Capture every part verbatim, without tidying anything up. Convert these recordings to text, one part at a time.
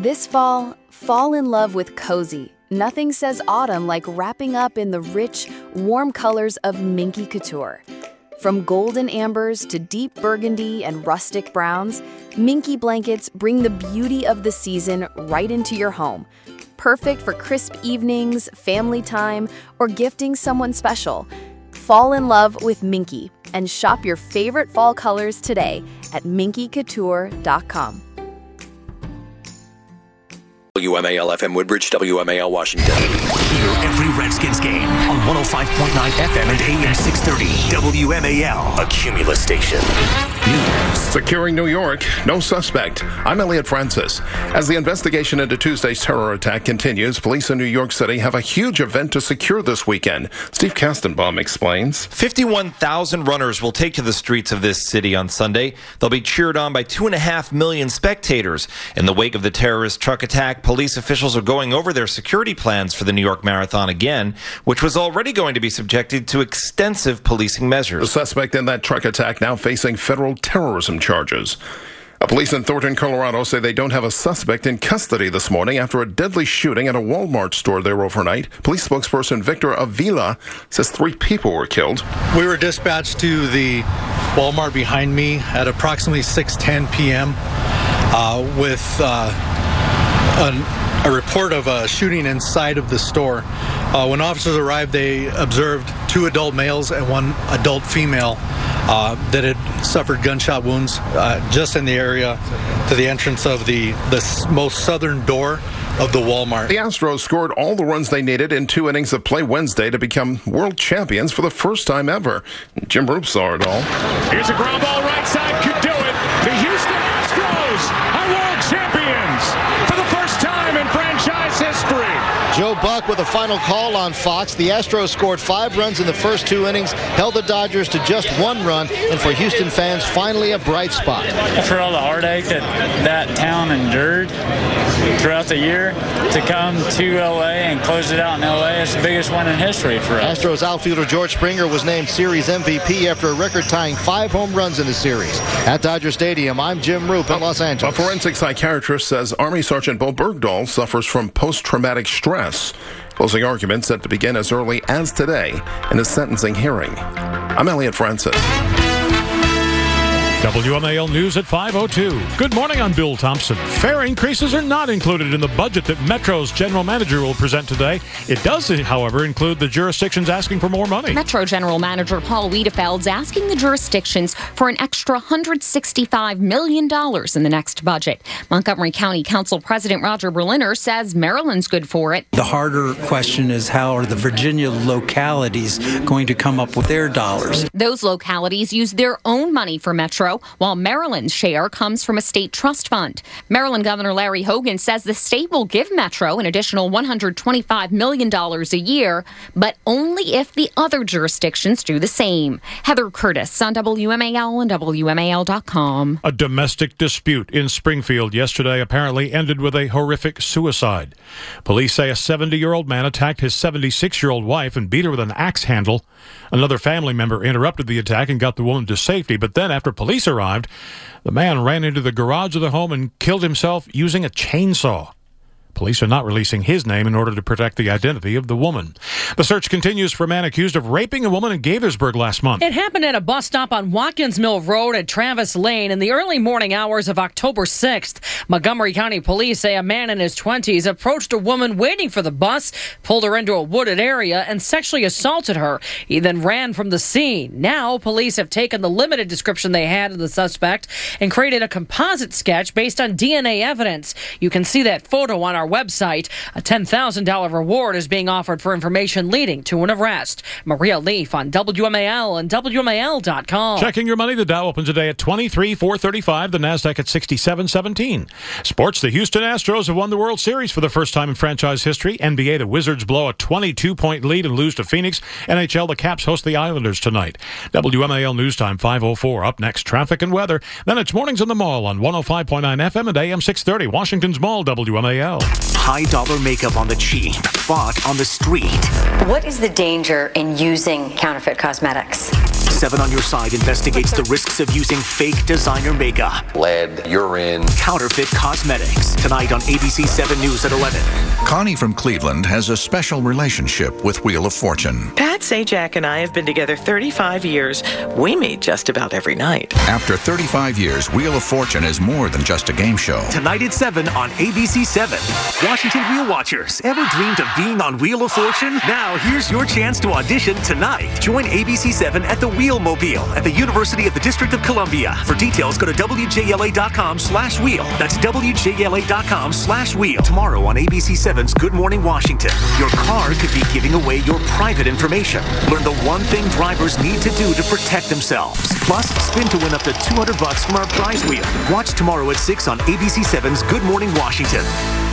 This fall, fall in love with cozy. Nothing says autumn like wrapping up in the rich, warm colors of Minky Couture. From golden ambers to deep burgundy and rustic browns, Minky blankets bring the beauty of the season right into your home. Perfect for crisp evenings, family time, or gifting someone special. Fall in love with Minky and shop your favorite fall colors today at minky couture dot com. W M A L F M Woodbridge, W M A L Washington. Hear every Redskins game on one oh five point nine F M and A M six thirty. W M A L, a Cumulus station. News. Securing New York, no suspect. I'm Elliot Francis. As the investigation into Tuesday's terror attack continues, police in New York City have a huge event to secure this weekend. Steve Kastenbaum explains. fifty-one thousand runners will take to the streets of this city on Sunday. They'll be cheered on by two and a half million spectators. In the wake of the terrorist truck attack, police officials are going over their security plans for the New York Marathon again, which was already going to be subjected to extensive policing measures. The suspect in that truck attack now facing federal terrorism charges. Police in Thornton, Colorado say they don't have a suspect in custody this morning after a deadly shooting at a Walmart store there overnight. Police spokesperson Victor Avila says three people were killed. We were dispatched to the Walmart behind me at approximately six ten p.m. Uh, with uh, an, a report of a shooting inside of the store. Uh, when officers arrived, they observed two adult males and one adult female uh, that had suffered gunshot wounds uh, just in the area to the entrance of the, the most southern door of the Walmart. The Astros scored all the runs they needed in two innings of play Wednesday to become world champions for the first time ever. Jim Roop saw it all. Here's a ground ball right side, could do it. The Houston Astros are world champions for the first time in franchise history. Joe Buck with a final call on Fox. The Astros scored five runs in the first two innings, held the Dodgers to just one run, and for Houston fans, finally a bright spot. For all the heartache that that town endured throughout the year, to come to L A and close it out in L A, it's the biggest win in history for us. Astros outfielder George Springer was named series M V P after a record-tying five home runs in the series. At Dodger Stadium, I'm Jim Roop in Los Angeles. A forensic psychiatrist says Army Sergeant Bo Bergdahl suffers from post-traumatic stress. Closing arguments set to begin as early as today in a sentencing hearing. I'm Elliot Francis. W M A L News at five oh two. Good morning, I'm Bill Thompson. Fare increases are not included in the budget that Metro's general manager will present today. It does, however, include the jurisdictions asking for more money. Metro General Manager Paul Wiedefeld's asking the jurisdictions for an extra one hundred sixty-five million dollars in the next budget. Montgomery County Council President Roger Berliner says Maryland's good for it. The harder question is how are the Virginia localities going to come up with their dollars? Those localities use their own money for Metro, while Maryland's share comes from a state trust fund. Maryland Governor Larry Hogan says the state will give Metro an additional one hundred twenty-five million dollars a year, but only if the other jurisdictions do the same. Heather Curtis on W M A L and W M A L dot com. A domestic dispute in Springfield yesterday apparently ended with a horrific suicide. Police say a seventy-year-old man attacked his seventy-six-year-old wife and beat her with an axe handle. Another family member interrupted the attack and got the woman to safety, but then after police arrived, the man ran into the garage of the home and killed himself using a chainsaw. Police are not releasing his name in order to protect the identity of the woman. The search continues for a man accused of raping a woman in Gaithersburg last month. It happened at a bus stop on Watkins Mill Road at Travis Lane in the early morning hours of October sixth. Montgomery County Police say a man in his twenties approached a woman waiting for the bus, pulled her into a wooded area, and sexually assaulted her. He then ran from the scene. Now, police have taken the limited description they had of the suspect and created a composite sketch based on D N A evidence. You can see that photo on our website. A ten thousand dollars reward is being offered for information leading to an arrest. Maria Leaf on W M A L and W M A L dot com. Checking your money, the Dow opens today at twenty-three four thirty-five, the NASDAQ at sixty-seven seventeen. Sports, the Houston Astros have won the World Series for the first time in franchise history. N B A, the Wizards blow a twenty-two point lead and lose to Phoenix. N H L, the Caps host the Islanders tonight. W M A L News Time, five oh four. Up next, traffic and weather. Then it's Mornings in the Mall on one oh five point nine F M and A M six thirty. Washington's Mall, W M A L. High dollar makeup on the cheap, bought on the street. What is the danger in using counterfeit cosmetics? Seven on Your Side investigates the risks of using fake designer makeup. Lead, urine. Counterfeit cosmetics. Tonight on A B C seven News at eleven. Connie from Cleveland has a special relationship with Wheel of Fortune. Pat Sajak and I have been together thirty-five years. We meet just about every night. After thirty-five years, Wheel of Fortune is more than just a game show. Tonight at seven on A B C seven. Washington Wheel Watchers, ever dreamed of being on Wheel of Fortune? Now here's your chance to audition tonight. Join A B C seven at the Wheelmobile at the University of the District of Columbia. For details, go to W J L A dot com slash wheel. That's W J L A dot com slash wheel. Tomorrow on A B C seven's Good Morning Washington, your car could be giving away your private information. Learn the one thing drivers need to do to protect themselves. Plus, spin to win up to two hundred bucks from our prize wheel. Watch tomorrow at six on A B C seven's Good Morning Washington.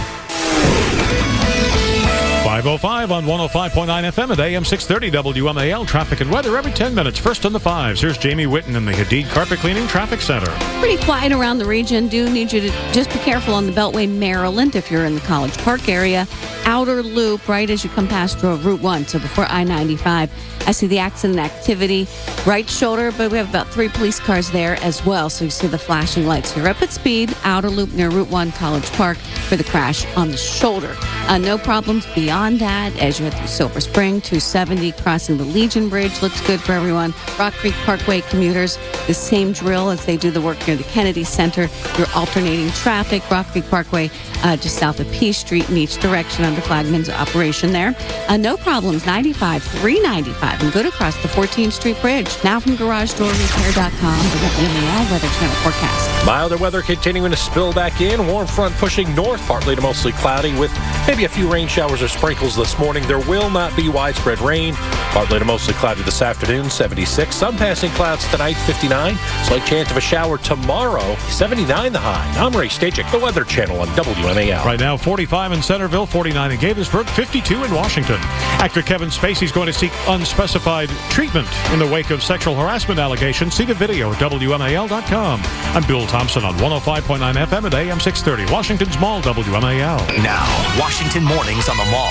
five oh five on one oh five point nine F M at A M six thirty W M A L. Traffic and weather every ten minutes. First on the fives. Here's Jamie Whitten in the Hadid Carpet Cleaning Traffic Center. Pretty quiet around the region. Do need you to just be careful on the Beltway, Maryland, if you're in the College Park area. Outer loop, right as you come past Route one, so before I ninety-five. I see the accident activity, right shoulder, but we have about three police cars there as well, so you see the flashing lights. You're up at speed, outer loop near Route one, College Park, for the crash on the shoulder. Uh, no problems beyond that as you head through Silver Spring, two seventy, crossing the Legion Bridge. Looks good for everyone. Rock Creek Parkway commuters, the same drill as they do the work near the Kennedy Center. You're alternating traffic. Rock Creek Parkway uh, just south of P Street in each direction under Flagman's operation there. Uh, no problems, ninety-five, three ninety-five, and good across the fourteenth Street Bridge. Now from Garage Door Repair dot com, the W M A L Weather Channel forecast. Milder weather continuing to spill back in. Warm front pushing north, partly to mostly cloudy with maybe a few rain showers or sprinkles this morning. There will not be widespread rain. Partly to mostly cloudy this afternoon, seventy-six. Some passing clouds tonight, fifty-nine. Slight chance of a shower tomorrow, seventy-nine the high. I'm Ray Stachik, the Weather Channel on W M A L. Right now, forty-five in Centerville, forty-nine in Gaithersburg, fifty-two in Washington. Actor Kevin Spacey is going to seek unspecified treatment in the wake of sexual harassment allegations. See the video at W M A L dot com. I'm Bill Thompson on one oh five point nine F M at A M six thirty. Washington's Mall, W M A L. Now, Washington Mornings on the Mall.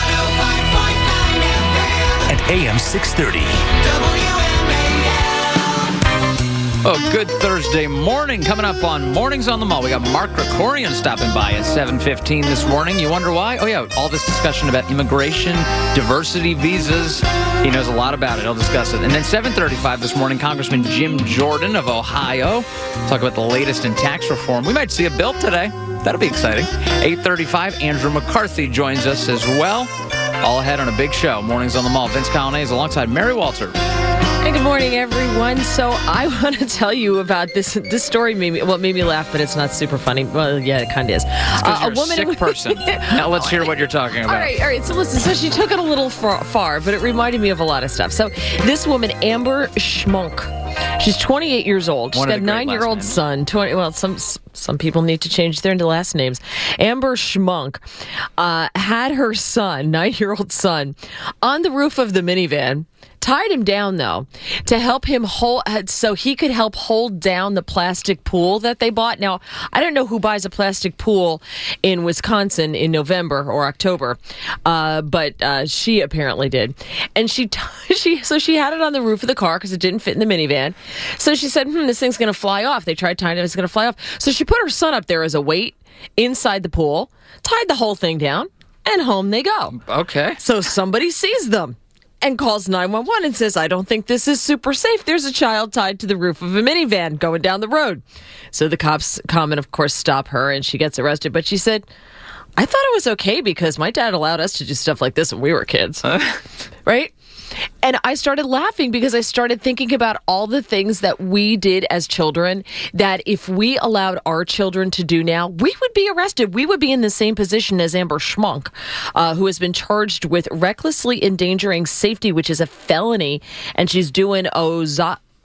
At A M six thirty. Oh, good Thursday morning. Coming up on Mornings on the Mall, we got Mark Krikorian stopping by at seven fifteen this morning. You wonder why? Oh, yeah, all this discussion about immigration, diversity visas. He knows a lot about it. He'll discuss it. And then seven thirty-five this morning, Congressman Jim Jordan of Ohio. Talk about the latest in tax reform. We might see a bill today. That'll be exciting. eight thirty-five, Andrew McCarthy joins us as well. All ahead on a big show. Mornings on the Mall. Vince Colonnese alongside Mary Walter. Hey, good morning, everyone. So I want to tell you about this. This story made me, well, it made me laugh, but it's not super funny. Well, yeah, it kind of is. Uh, you're a, a sick person. Now let's hear what you're talking about. All right, all right. So listen, so she took it a little far, far, but it reminded me of a lot of stuff. So this woman, Amber Schmunk, she's twenty-eight years old. She's got a nine-year-old son. twenty, well, some some people need to change their last names. Amber Schmunk uh, had her son, nine-year-old son, on the roof of the minivan. Tied him down, though, to help him hold, so he could help hold down the plastic pool that they bought. Now, I don't know who buys a plastic pool in Wisconsin in November or October, uh, but uh, she apparently did. And she, t- she, so she had it on the roof of the car because it didn't fit in the minivan. So she said, "Hmm, this thing's going to fly off." They tried tying it; it's going to fly off. So she put her son up there as a weight inside the pool, tied the whole thing down, and home they go. Okay. So somebody sees them and calls nine one one and says, "I don't think this is super safe. There's a child tied to the roof of a minivan going down the road." So the cops come and, of course, stop her, and she gets arrested. But she said, "I thought it was okay because my dad allowed us to do stuff like this when we were kids." Right? And I started laughing because I started thinking about all the things that we did as children that if we allowed our children to do now, we would be arrested. We would be in the same position as Amber Schmunk, uh, who has been charged with recklessly endangering safety, which is a felony, and she's doing Oza-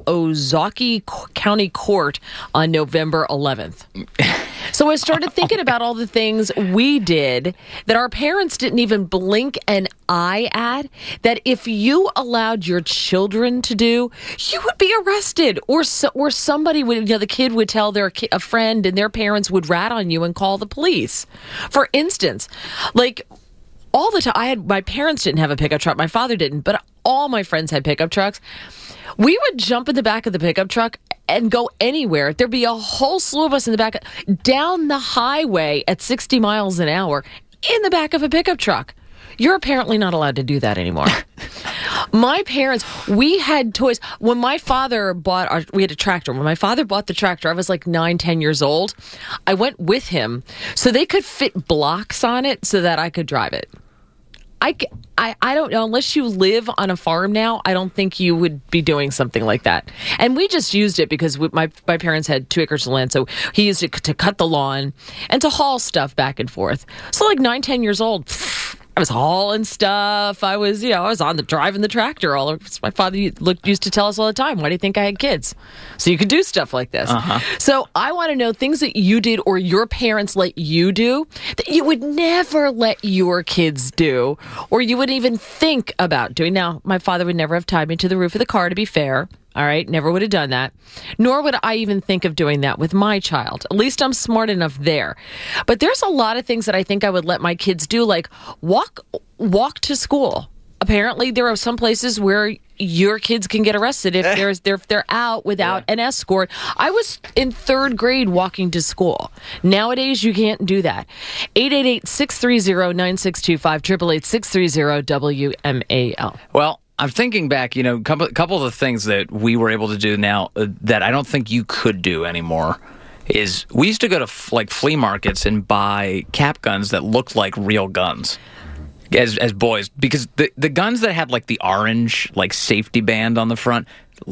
Ozaukee County Court on November eleventh. So I started thinking about all the things we did that our parents didn't even blink an eye at, that if you allowed your children to do, you would be arrested. Or so, or somebody would, you know, the kid would tell their ki- a friend and their parents would rat on you and call the police. For instance, like all the time, I had, my parents didn't have a pickup truck, my father didn't, but all my friends had pickup trucks. We would jump in the back of the pickup truck and go anywhere. There'd be a whole slew of us in the back, down the highway at sixty miles an hour in the back of a pickup truck. You're apparently not allowed to do that anymore. My parents, we had toys. When my father bought our, we had a tractor. When my father bought the tractor, I was like nine, ten years old. I went with him so they could fit blocks on it so that I could drive it. I, I, I don't know, unless you live on a farm now, I don't think you would be doing something like that. And we just used it because we, my my parents had two acres of land, so he used it to cut the lawn and to haul stuff back and forth. So like nine, ten years old, pff, I was hauling stuff. I was, you know, I was on the driving the tractor. All over. My father looked, used to tell us all the time, why do you think I had kids? So you could do stuff like this. Uh-huh. So I want to know things that you did or your parents let you do that you would never let your kids do or you wouldn't even think about doing. Now, my father would never have tied me to the roof of the car, to be fair. All right, never would have done that. Nor would I even think of doing that with my child. At least I'm smart enough there. But there's a lot of things that I think I would let my kids do, like walk walk to school. Apparently, there are some places where your kids can get arrested if they're, they're, if they're out without yeah. an escort. I was in third grade walking to school. Nowadays, you can't do that. eight eight eight, six three zero, nine six two five, eight eight eight, six three zero, W M A L. Well, I'm thinking back, you know, a couple, couple of the things that we were able to do now uh, that I don't think you could do anymore is we used to go to f- like flea markets and buy cap guns that looked like real guns as as boys, because the the guns that had like the orange like safety band on the front,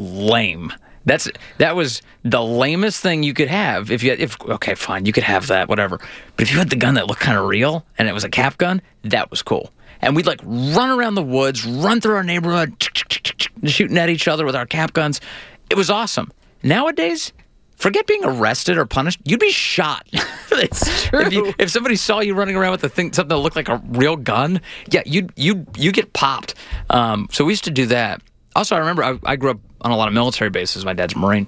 lame. That's that was the lamest thing you could have. If you had, if okay, fine, you could have that, whatever. But if you had the gun that looked kind of real and it was a cap gun, that was cool. And we'd like run around the woods, run through our neighborhood, shooting at each other with our cap guns. It was awesome. Nowadays, forget being arrested or punished. You'd be shot. It's true. If, you, if somebody saw you running around with a thing, something that looked like a real gun, yeah, you you you get popped. Um, so we used to do that. Also, I remember I, I grew up on a lot of military bases. My dad's a Marine,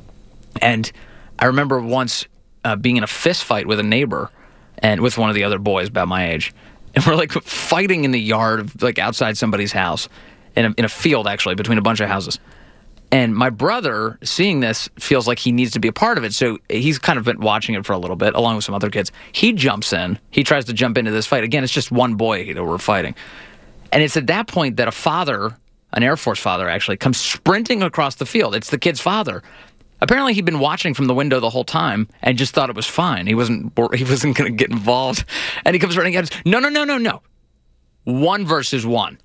and I remember once uh, being in a fist fight with a neighbor and with one of the other boys about my age. And we're like fighting in the yard, like outside somebody's house, in a, in a field actually, between a bunch of houses. And my brother, seeing this, feels like he needs to be a part of it. So he's kind of been watching it for a little bit, along with some other kids. He jumps in. He tries to jump into this fight. Again, it's just one boy that we're fighting. And it's at that point that a father, an Air Force father actually, comes sprinting across the field. It's the kid's father. Apparently, he'd been watching from the window the whole time and just thought it was fine. He wasn't he wasn't going to get involved. And he comes running at us. No, no, no, no, no. One versus one.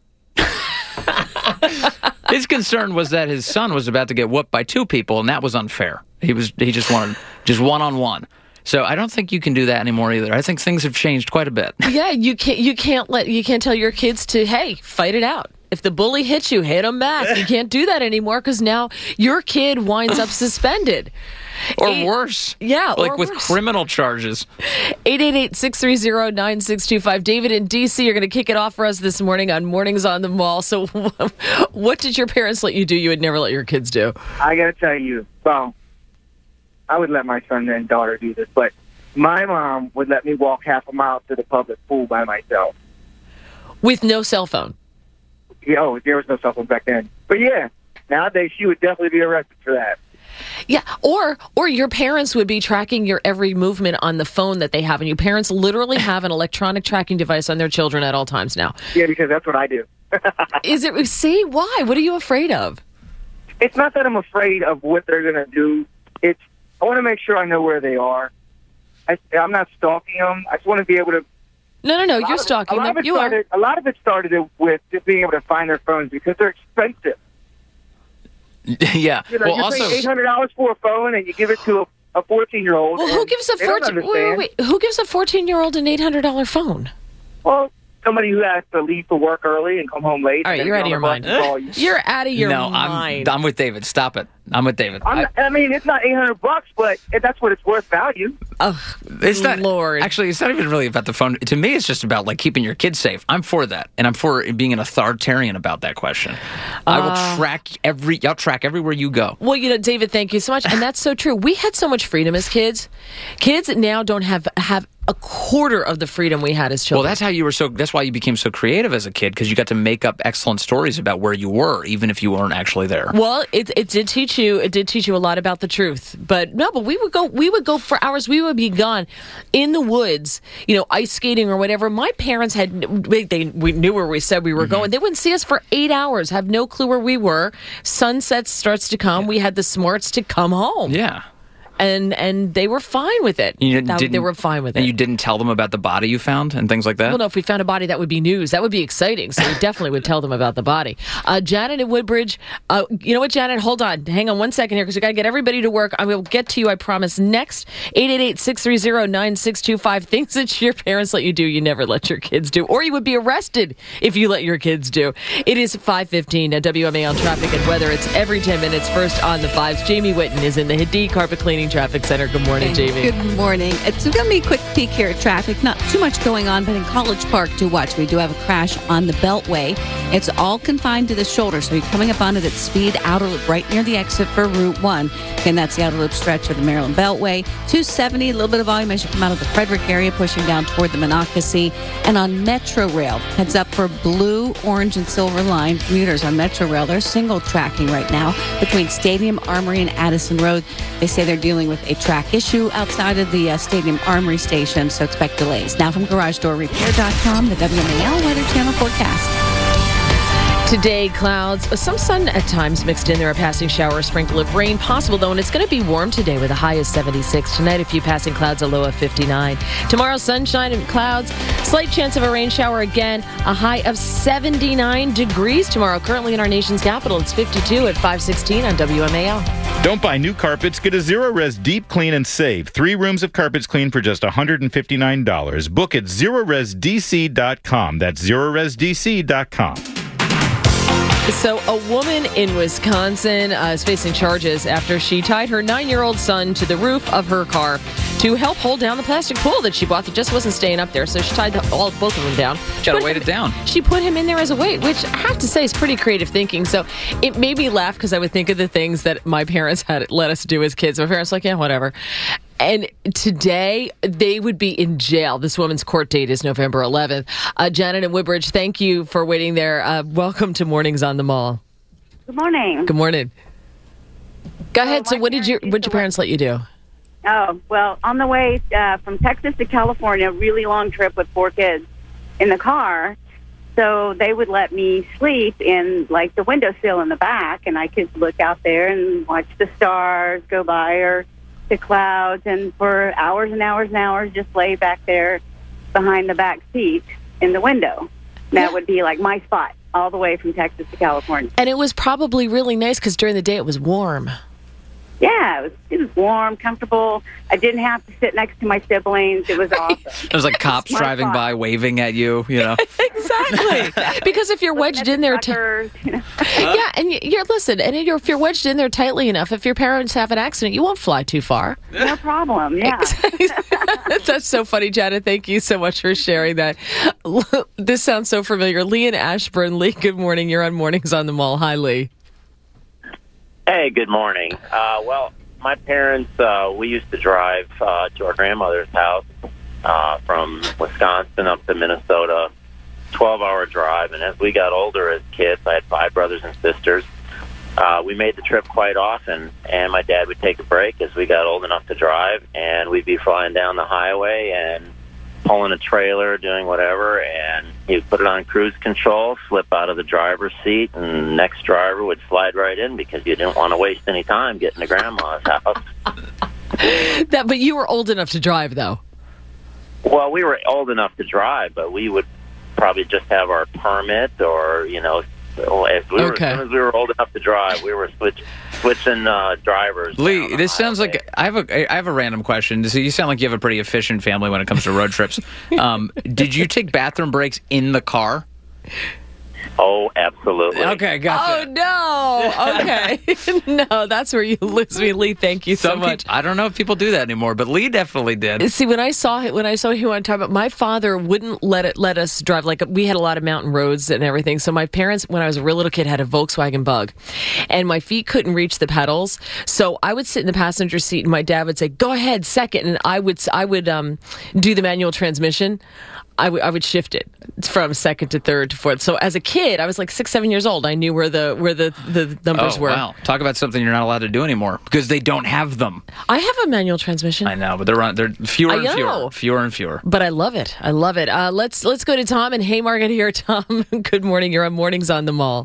His concern was that his son was about to get whooped by two people, and that was unfair. He was he just wanted just one on one. So I don't think you can do that anymore either. I think things have changed quite a bit. Yeah, you can't you can't let you can't tell your kids to, hey, fight it out. If the bully hits you, hit him back. You can't do that anymore because now your kid winds up suspended. Or Eight, worse. Yeah, Like or with worse. criminal charges. eight eight eight, six three zero, nine six two five. David in D C, you're going to kick it off for us this morning on Mornings on the Mall. So what did your parents let you do you would never let your kids do? I got to tell you, well, I would let my son and daughter do this, but my mom would let me walk half a mile to the public pool by myself. With no cell phone? Yeah, oh, there was no cell phone back then. But yeah, nowadays she would definitely be arrested for that. Yeah, or or your parents would be tracking your every movement on the phone that they have, and your parents literally have an electronic tracking device on their children at all times now. Yeah, because that's what I do. Is it? See, why? What are you afraid of? It's not that I'm afraid of what they're going to do. It's I want to make sure I know where they are. I, I'm not stalking them. I just want to be able to. No, no, no, you're stalking them. You started, are. A lot of it started with just being able to find their phones because they're expensive. Yeah. You know, well, you also, pay eight hundred dollars for a phone and you give it to a, a fourteen-year-old. Well, who gives a fourteen? Wait, wait, wait. Who gives a fourteen-year-old an eight hundred dollar phone? Well, somebody who has to leave for work early and come home late. All right, you're out of your mind. You're out of your no, mind. I'm, I'm with David. Stop it. I'm with David. I'm, I, I mean, it's not eight hundred bucks, but that's what it's worth value. Oh, it's not, Lord. Actually, it's not even really about the phone. To me, it's just about like keeping your kids safe. I'm for that, and I'm for being an authoritarian about that question. I will Uh, track every. I'll track everywhere you go. Well, you know, David, thank you so much, and that's so true. We had so much freedom as kids. Kids now don't have have a quarter of the freedom we had as children. Well, that's how you were so. That's why you became so creative as a kid, because you got to make up excellent stories about where you were, even if you weren't actually there. Well, it it did teach you. It did teach you a lot about the truth. But no, but we would go. We would go for hours. We would be gone in the woods, you know, ice skating or whatever. My parents had. They, they we knew where we said we were mm-hmm. going. They wouldn't see us for eight hours. Have no clue where we were. Sunset starts to come. Yeah. We had the smarts to come home. Yeah. And and they were fine with it. You that, they were fine with it. And you didn't tell them about the body you found and things like that? Well, no, if we found a body, that would be news. That would be exciting. So we definitely would tell them about the body. Uh, Janet in Woodbridge, uh, you know what, Janet? Hold on. Hang on one second here, because we got to get everybody to work. I will get to you, I promise, next. eight eight eight, six three zero, nine six two five. Things that your parents let you do, you never let your kids do. Or you would be arrested if you let your kids do. It is five fifteen at W M A L Traffic and Weather. It's every ten minutes. First on the fives. Jamie Whitten is in the Hadid Carpet Cleaning Traffic Center. Good morning. Morning, Jamie. Good morning. It's going to be a quick peek here at traffic. Not too much going on, but in College Park, to watch. We do have a crash on the Beltway. It's all confined to the shoulder, so you're coming up on it at speed, outer loop, right near the exit for Route one. Again, that's the outer loop stretch of the Maryland Beltway. two seventy, a little bit of volume as you come out of the Frederick area, pushing down toward the Monocacy. And on Metro Rail, heads up for blue, orange, and silver line commuters on Metro Rail. They're single tracking right now between Stadium, Armory, and Addison Road. They say they're dealing with a track issue outside of the uh, Stadium Armory station, so expect delays. Now from Garage Door Repair dot com, the W M A L Weather Channel forecast. Today, clouds, some sun at times mixed in. There are passing showers, sprinkle of rain possible, though, and it's going to be warm today with a high of seventy-six. Tonight, a few passing clouds, a low of fifty-nine. Tomorrow, sunshine and clouds, slight chance of a rain shower again, a high of seventy-nine degrees tomorrow. Currently in our nation's capital, it's fifty-two at five sixteen on W M A L. Don't buy new carpets. Get a Zero-Res Deep Clean and save. Three rooms of carpets clean for just one hundred fifty-nine dollars. Book at zero res d c dot com. That's zero res d c dot com. So a woman in Wisconsin uh, is facing charges after she tied her nine-year-old son to the roof of her car to help hold down the plastic pool that she bought that just wasn't staying up there. So she tied the, all both of them down. Got to weight it down. She put him in there as a weight, which I have to say is pretty creative thinking. So it made me laugh because I would think of the things that my parents had let us do as kids. My parents were like, yeah, whatever. And today, they would be in jail. This woman's court date is November eleventh. Uh, Janet and Woodbridge, thank you for waiting there. Uh, welcome to Mornings on the Mall. Good morning. Good morning. Go ahead. So what did your what did your parents let you do? Oh, well, on the way uh, from Texas to California, really long trip with four kids in the car. So they would let me sleep in, like, the windowsill in the back, and I could look out there and watch the stars go by or the clouds, and for hours and hours and hours just lay back there behind the back seat in the window. That yeah. would be like my spot all the way from Texas to California. And it was probably really nice because during the day it was warm. Yeah, it was, it was warm, comfortable. I didn't have to sit next to my siblings. It was awesome. It was like cops driving fun. by, waving at you, you know. Exactly. Because if you're wedged in there... T- you know? Yeah, and you're, listen, and if you're wedged in there tightly enough, if your parents have an accident, you won't fly too far. No problem, yeah. That's so funny, Janet. Thank you so much for sharing that. This sounds so familiar. Lee in Ashburn. Lee, good morning. You're on Mornings on the Mall. Hi, Lee. Hey, good morning. Uh, well, my parents, uh, we used to drive uh, to our grandmother's house uh, from Wisconsin up to Minnesota, twelve-hour drive. And as we got older as kids, I had five brothers and sisters. Uh, we made the trip quite often, and my dad would take a break as we got old enough to drive, and we'd be flying down the highway and pulling a trailer, doing whatever, and he would put it on cruise control, slip out of the driver's seat, and the next driver would slide right in because you didn't want to waste any time getting to Grandma's house. That, but you were old enough to drive, though. Well, we were old enough to drive, but we would probably just have our permit or, you know, as, we were, okay. as soon as we were old enough to drive, we were switch, switching uh, drivers. Lee, this sounds like I have a I have a random question. So you sound like you have a pretty efficient family when it comes to road trips. Um, did you take bathroom breaks in the car? Oh, absolutely. Okay, gotcha. Oh, no. Okay. No, that's where you lose me, Lee. Thank you so Some much. People, I don't know if people do that anymore, but Lee definitely did. See, when I saw it, when I saw him on time, my father wouldn't let it let us drive. Like, we had a lot of mountain roads and everything. So my parents, when I was a real little kid, had a Volkswagen Bug, and my feet couldn't reach the pedals. So I would sit in the passenger seat, and my dad would say, "Go ahead, second," and I would I would um, do the manual transmission. I, w- I would shift it from second to third to fourth. So as a kid, I was like six, seven years old. I knew where the where the, the numbers oh, were. Wow. Talk about something you're not allowed to do anymore because they don't have them. I have a manual transmission. I know, but they're on, they're fewer I and know. fewer, fewer and fewer. But I love it. I love it. Uh, let's let's go to Tom in Haymarket here. Tom, good morning. You're on Mornings on the Mall.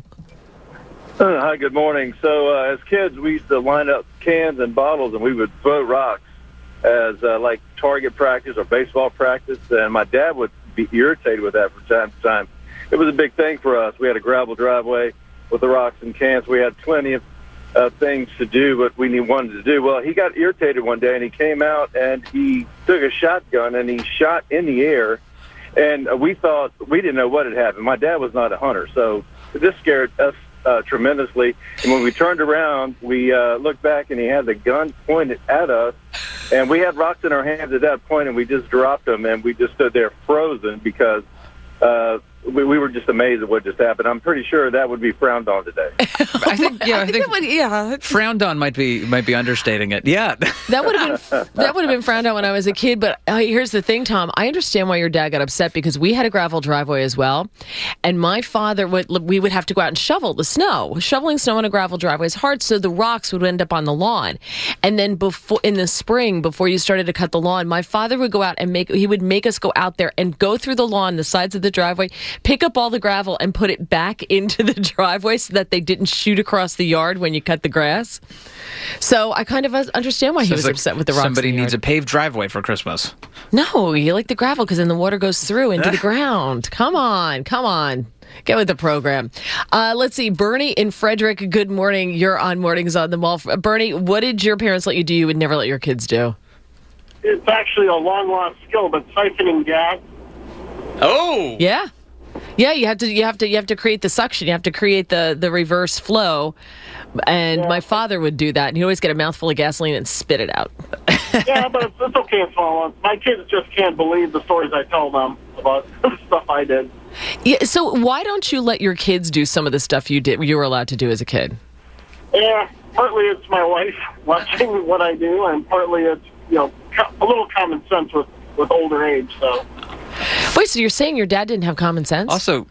Uh, hi, good morning. So uh, as kids, we used to line up cans and bottles, and we would throw rocks as uh, like target practice or baseball practice. And my dad would be irritated with that from time to time. It was a big thing for us. We had a gravel driveway with the rocks and cans. We had plenty of uh, things to do, but we wanted to do. Well, he got irritated one day, and he came out and he took a shotgun and he shot in the air. And uh, we thought, we didn't know what had happened. My dad was not a hunter, so this scared us uh, tremendously. And when we turned around, we uh, looked back, and he had the gun pointed at us. And we had rocks in our hands at that point, and we just dropped them, and we just stood there frozen because uh, we, we were just amazed at what just happened. I'm pretty sure that would be frowned on today. I think, yeah, I think, that would, yeah. frowned on might be might be understating it. Yeah, that would have been that would have been frowned on when I was a kid. But uh, here's the thing, Tom. I understand why your dad got upset because we had a gravel driveway as well, and my father would we would have to go out and shovel the snow. Shoveling snow on a gravel driveway is hard, so the rocks would end up on the lawn. And then before in the spring, before you started to cut the lawn, my father would go out and make he would make us go out there and go through the lawn, the sides of the driveway, pick up all the gravel and put it back into the driveway so that they didn't shoot across the yard when you cut the grass. So I kind of understand why he was like upset with the rocks. Somebody in the needs yard. a paved driveway for Christmas. No, you like the gravel because then the water goes through into the ground. Come on, come on. Get with the program. Uh, let's see. Bernie in Frederick, good morning. You're on Mornings on the Mall. Bernie, what did your parents let you do you would never let your kids do? It's actually a long-lost skill, but siphoning gas. Oh, yeah, yeah. You have to, you have to, you have to create the suction. You have to create the the reverse flow. And yeah. My father would do that, and he'd always get a mouthful of gasoline and spit it out. Yeah, but it's, it's okay in small ones. My kids just can't believe the stories I tell them about the stuff I did. Yeah. So why don't you let your kids do some of the stuff you did? You were allowed to do as a kid. Yeah, partly it's my wife watching what I do, and partly it's you know a little common sense with with older age. So. Wait, so you're saying your dad didn't have common sense? Also,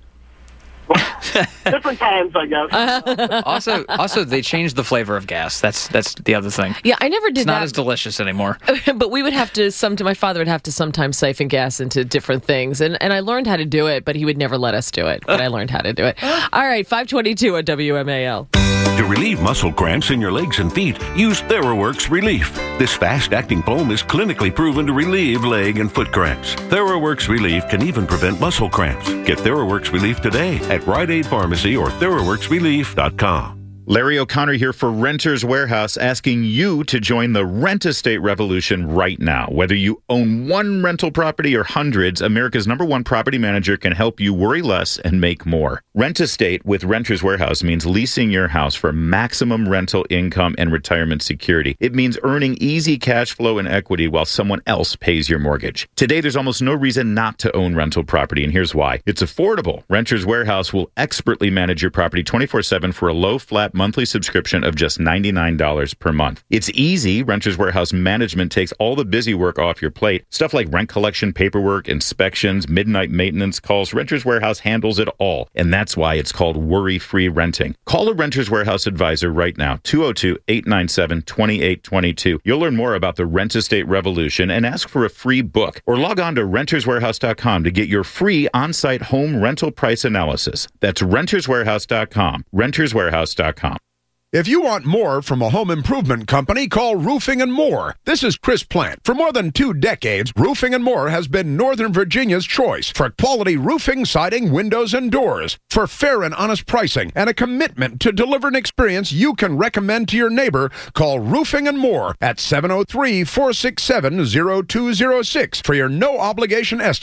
different times, I guess. also, also, they changed the flavor of gas. That's that's the other thing. Yeah, I never did it's that. It's not as delicious anymore. But we would have to. Some my father would have to sometimes siphon gas into different things, and and I learned how to do it, but he would never let us do it. But I learned how to do it. All right, five twenty-two at W M A L. To relieve muscle cramps in your legs and feet, use TheraWorks Relief. This fast-acting foam is clinically proven to relieve leg and foot cramps. TheraWorks Relief can even prevent muscle cramps. Get TheraWorks Relief today at Rite Aid Pharmacy or Theraworks Relief dot com. Larry O'Connor here for Renters Warehouse, asking you to join the rent estate revolution right now. Whether you own one rental property or hundreds, America's number one property manager can help you worry less and make more. Rent estate with Renters Warehouse means leasing your house for maximum rental income and retirement security. It means earning easy cash flow and equity while someone else pays your mortgage. Today, there's almost no reason not to own rental property, and here's why. It's affordable. Renters Warehouse will expertly manage your property twenty-four seven for a low, flat monthly subscription of just ninety-nine dollars per month. It's easy. Renters Warehouse management takes all the busy work off your plate. Stuff like rent collection, paperwork, inspections, midnight maintenance calls. Renters Warehouse handles it all. And that's why it's called worry-free renting. Call a Renters Warehouse advisor right now, two oh two, eight nine seven, two eight two two. You'll learn more about the rent estate revolution and ask for a free book. Or log on to renters warehouse dot com to get your free on-site home rental price analysis. That's renters warehouse dot com. renters warehouse dot com. If you want more from a home improvement company, call Roofing and More. This is Chris Plant. For more than two decades, Roofing and More has been Northern Virginia's choice for quality roofing, siding, windows, and doors. For fair and honest pricing and a commitment to deliver an experience you can recommend to your neighbor, call Roofing and More at seven oh three, four six seven, oh two oh six for your no-obligation estimate.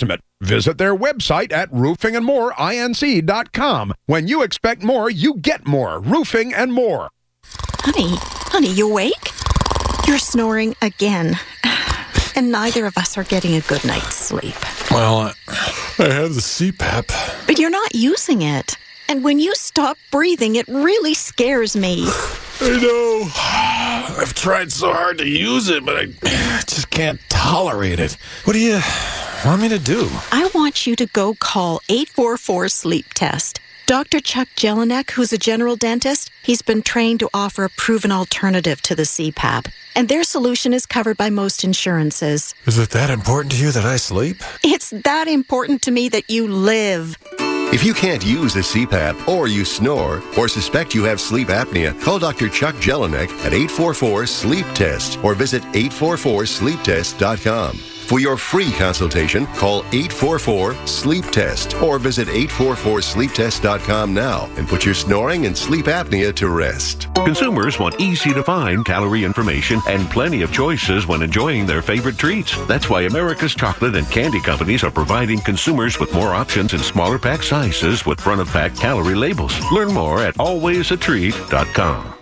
Visit their website at roofing and more inc dot com. When you expect more, you get more. Roofing and More. Honey, honey, you awake? You're snoring again. And neither of us are getting a good night's sleep. Well, I, I have the C PAP. But you're not using it. And when you stop breathing, it really scares me. I know. I've tried so hard to use it, but I just can't tolerate it. What do you want me to do? I want you to go call eight four four sleep test. Doctor Chuck Jelinek, who's a general dentist, he's been trained to offer a proven alternative to the C PAP. And their solution is covered by most insurances. Is it that important to you that I sleep? It's that important to me that you live. If you can't use a C PAP, or you snore, or suspect you have sleep apnea, call Doctor Chuck Jelinek at eight four four sleep test or visit eight four four sleep test dot com. For your free consultation, call eight four four sleep test or visit eight four four sleep test dot com now and put your snoring and sleep apnea to rest. Consumers want easy-to-find calorie information and plenty of choices when enjoying their favorite treats. That's why America's chocolate and candy companies are providing consumers with more options in smaller pack sizes with front-of-pack calorie labels. Learn more at always a treat dot com.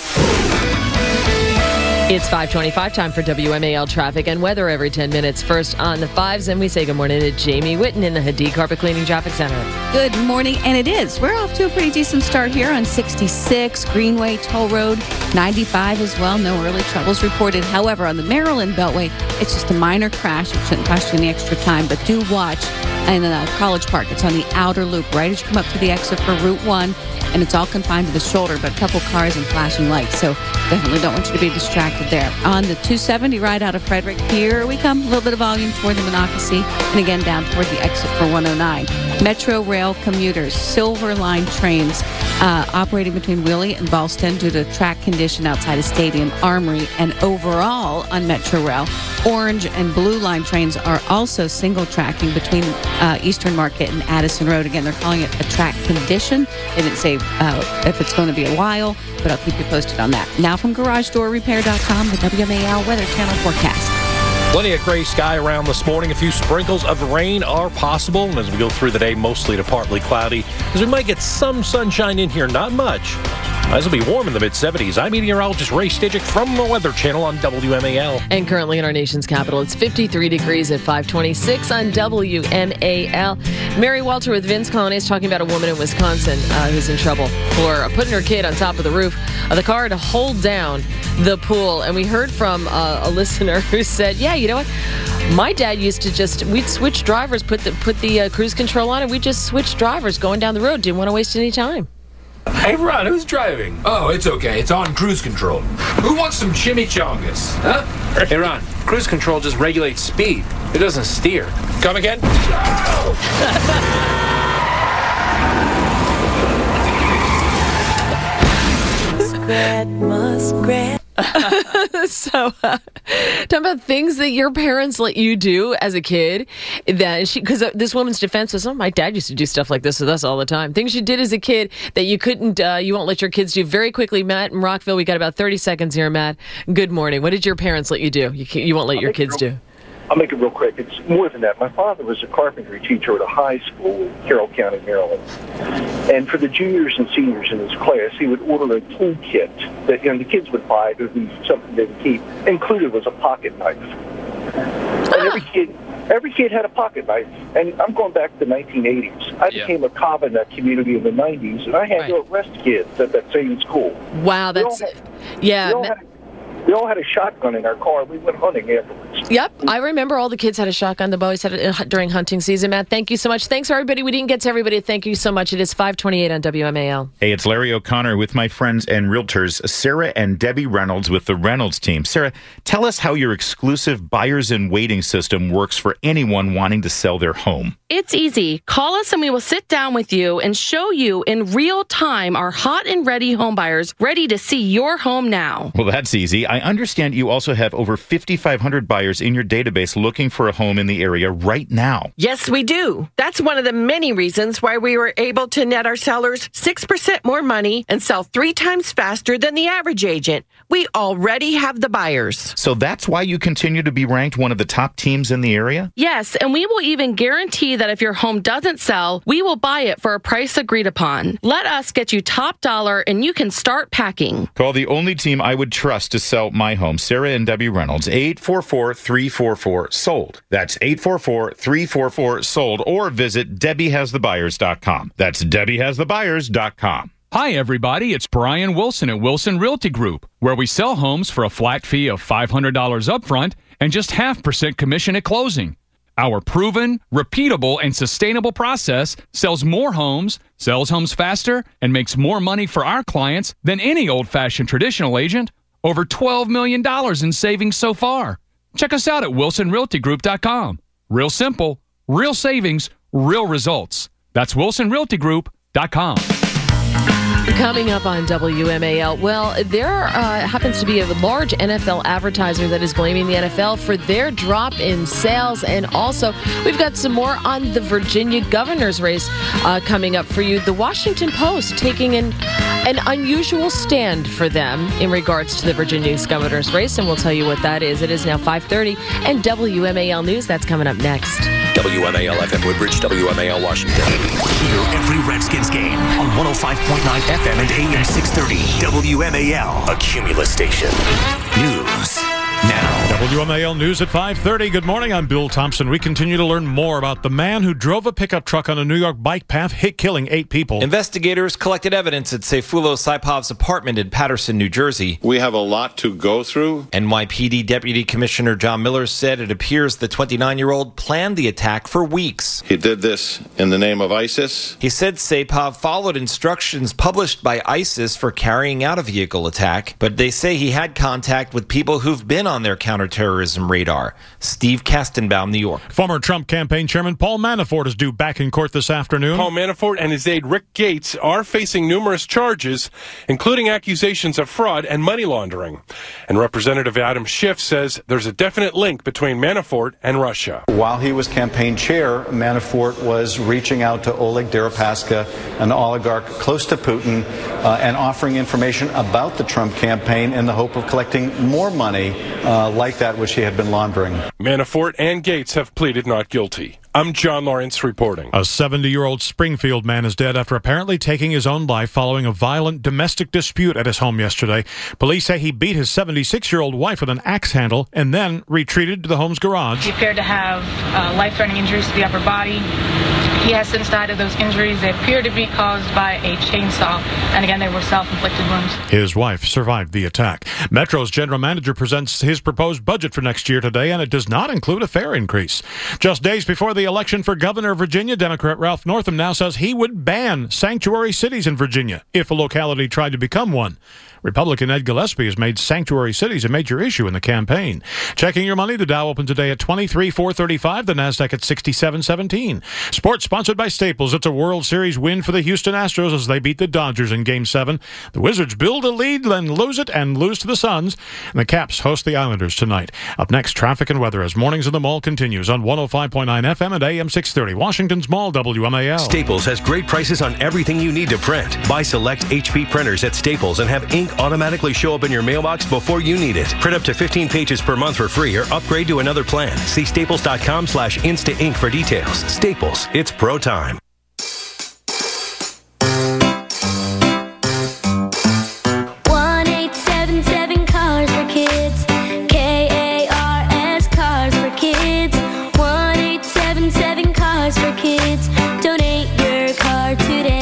It's five twenty-five, time for W M A L traffic and weather every ten minutes. First on the fives, and we say good morning to Jamie Whitten in the Hadid Carpet Cleaning Traffic Center. Good morning, and it is. We're off to a pretty decent start here on sixty-six, Greenway, Toll Road, ninety-five as well. No early troubles reported. However, on the Maryland Beltway, it's just a minor crash. It shouldn't cost you any extra time, but do watch in uh, College Park. It's on the outer loop, right as you come up to the exit for Route one, and it's all confined to the shoulder, but a couple cars and flashing lights, so definitely don't want you to be distracted there. On the two seventy right out of Frederick, here we come. A little bit of volume toward the Monocacy, and again down toward the exit for one oh nine. Metro Rail commuters, Silver Line trains uh, operating between Willie and Ballston due to track condition outside of Stadium Armory, and overall on Metro Rail, Orange and Blue Line trains are also single tracking between uh, Eastern Market and Addison Road. Again, they're calling it a track condition. They didn't say uh, if it's going to be a while, but I'll keep you posted on that. Now from Garage Door Repair dot com, the W M A L Weather Channel forecast. Plenty of gray sky around this morning. A few sprinkles of rain are possible. And as we go through the day, mostly to partly cloudy, as we might get some sunshine in here, not much. As it'll be warm in the mid seventies. I'm meteorologist Ray Stidgick from the Weather Channel on W M A L. And currently in our nation's capital, it's fifty-three degrees at five twenty-six on W M A L. Mary Walter with Vince Colony is talking about a woman in Wisconsin uh, who's in trouble for putting her kid on top of the roof of the car to hold down the pool. And we heard from uh, a listener who said, yeah, you know what? My dad used to just, we'd switch drivers, put the, put the uh, cruise control on, and we'd just switch drivers going down the road. Didn't want to waste any time. Hey, Ron, who's driving? Oh, it's okay. It's on cruise control. Who wants some chimichangas, huh? Hey, Ron, cruise control just regulates speed. It doesn't steer. Come again? Muskrat, muskrat. so, uh, talking about things that your parents let you do as a kid. That she, because uh, this woman's defense was, oh, my dad used to do stuff like this with us all the time. Things you did as a kid that you couldn't, uh, you won't let your kids do. Very quickly, Matt in Rockville, we got about thirty seconds here, Matt. Good morning. What did your parents let you do? You can't, you won't let your kids do. I'll make it real quick. It's more than that. My father was a carpentry teacher at a high school in Carroll County, Maryland. And for the juniors and seniors in his class, he would order a tool kit that, you know, the kids would buy. It would be something they would keep. Included was a pocket knife. And every kid, every kid had a pocket knife. And I'm going back to the nineteen eighties. I Yeah. became a cop in that community in the nineties, and I had Right. to arrest kids at that same school. Wow, that's, had, yeah. We all, had, we all had a shotgun in our car. We went hunting afterwards. Yep, I remember all the kids had a shotgun. The boys had it during hunting season. Matt, thank you so much. Thanks, everybody. We didn't get to everybody. Thank you so much. It is five twenty-eight on W M A L. Hey, it's Larry O'Connor with my friends and realtors, Sarah and Debbie Reynolds with the Reynolds team. Sarah, tell us how your exclusive buyers and waiting system works for anyone wanting to sell their home. It's easy. Call us and we will sit down with you and show you in real time our hot and ready home buyers ready to see your home now. Well, that's easy. I I understand you also have over fifty-five hundred buyers in your database looking for a home in the area right now. Yes, we do. That's one of the many reasons why we were able to net our sellers six percent more money and sell three times faster than the average agent. We already have the buyers. So that's why you continue to be ranked one of the top teams in the area? Yes, and we will even guarantee that if your home doesn't sell, we will buy it for a price agreed upon. Let us get you top dollar and you can start packing. Call the only team I would trust to sell my home, Sarah and Debbie Reynolds, eight four four, three four four, sold. That's eight four four, three four four, sold, or visit debbie has the buyers dot com. That's debbie has the buyers dot com. Hi, everybody. It's Brian Wilson at Wilson Realty Group, where we sell homes for a flat fee of five hundred dollars upfront and just half percent commission at closing. Our proven, repeatable, and sustainable process sells more homes, sells homes faster, and makes more money for our clients than any old-fashioned traditional agent. Over twelve million dollars in savings so far. Check us out at wilson realty group dot com. Real simple, real savings, real results. That's wilson realty group dot com. Coming up on W M A L, well, there uh, happens to be a large N F L advertiser that is blaming the N F L for their drop in sales. And also, we've got some more on the Virginia governor's race uh, coming up for you. The Washington Post taking an, an unusual stand for them in regards to the Virginia governor's race, and we'll tell you what that is. It is now five thirty, and W M A L News, that's coming up next. W M A L F M Woodbridge, W M A L Washington. Hear every Redskins game on one oh five point nine F M and A M six thirty. W M A L, a Cumulus station. News now. W M A L News at five thirty. Good morning, I'm Bill Thompson. We continue to learn more about the man who drove a pickup truck on a New York bike path, hit killing eight people. Investigators collected evidence at Sayfulo Saipov's apartment in Paterson, New Jersey. We have a lot to go through. N Y P D Deputy Commissioner John Miller said it appears the twenty-nine-year-old planned the attack for weeks. He did this in the name of ISIS. He said Saipov followed instructions published by ISIS for carrying out a vehicle attack, but they say he had contact with people who've been on their counterterrorism radar. Steve Kastenbaum, New York. Former Trump campaign chairman Paul Manafort is due back in court this afternoon. Paul Manafort and his aide Rick Gates are facing numerous charges, including accusations of fraud and money laundering. And Representative Adam Schiff says there's a definite link between Manafort and Russia. While he was campaign chair, Manafort was reaching out to Oleg Deripaska, an oligarch close to Putin, uh, and offering information about the Trump campaign in the hope of collecting more money uh, like that which he had been laundering. Manafort and Gates have pleaded not guilty. I'm John Lawrence reporting. A seventy-year-old Springfield man is dead after apparently taking his own life following a violent domestic dispute at his home yesterday. Police say he beat his seventy-six-year-old wife with an axe handle and then retreated to the home's garage. He appeared to have uh, life-threatening injuries to the upper body. He has since died of those injuries. They appear to be caused by a chainsaw, and again, they were self-inflicted wounds. His wife survived the attack. Metro's general manager presents his proposed budget for next year today, and it does not include a fare increase. Just days before the election for governor of Virginia, Democrat Ralph Northam now says he would ban sanctuary cities in Virginia if a locality tried to become one. Republican Ed Gillespie has made sanctuary cities a major issue in the campaign. Checking your money, the Dow opened today at twenty-three four thirty-five, the Nasdaq at sixty-seven seventeen. Sports sponsored by Staples. It's a World Series win for the Houston Astros as they beat the Dodgers in Game seven. The Wizards build a lead, then lose it, and lose to the Suns. And the Caps host the Islanders tonight. Up next, traffic and weather as Mornings in the Mall continues on one oh five point nine F M and A M six thirty. Washington's Mall, W M A L. Staples has great prices on everything you need to print. Buy select H P printers at Staples and have ink automatically show up in your mailbox before you need it. Print up to fifteen pages per month for free or upgrade to another plan. See staples.com slash insta ink for details. Staples, it's pro time. one eight seven seven Cars for Kids. K A R S Cars for Kids. one eight seven seven Cars for Kids. Donate your car today.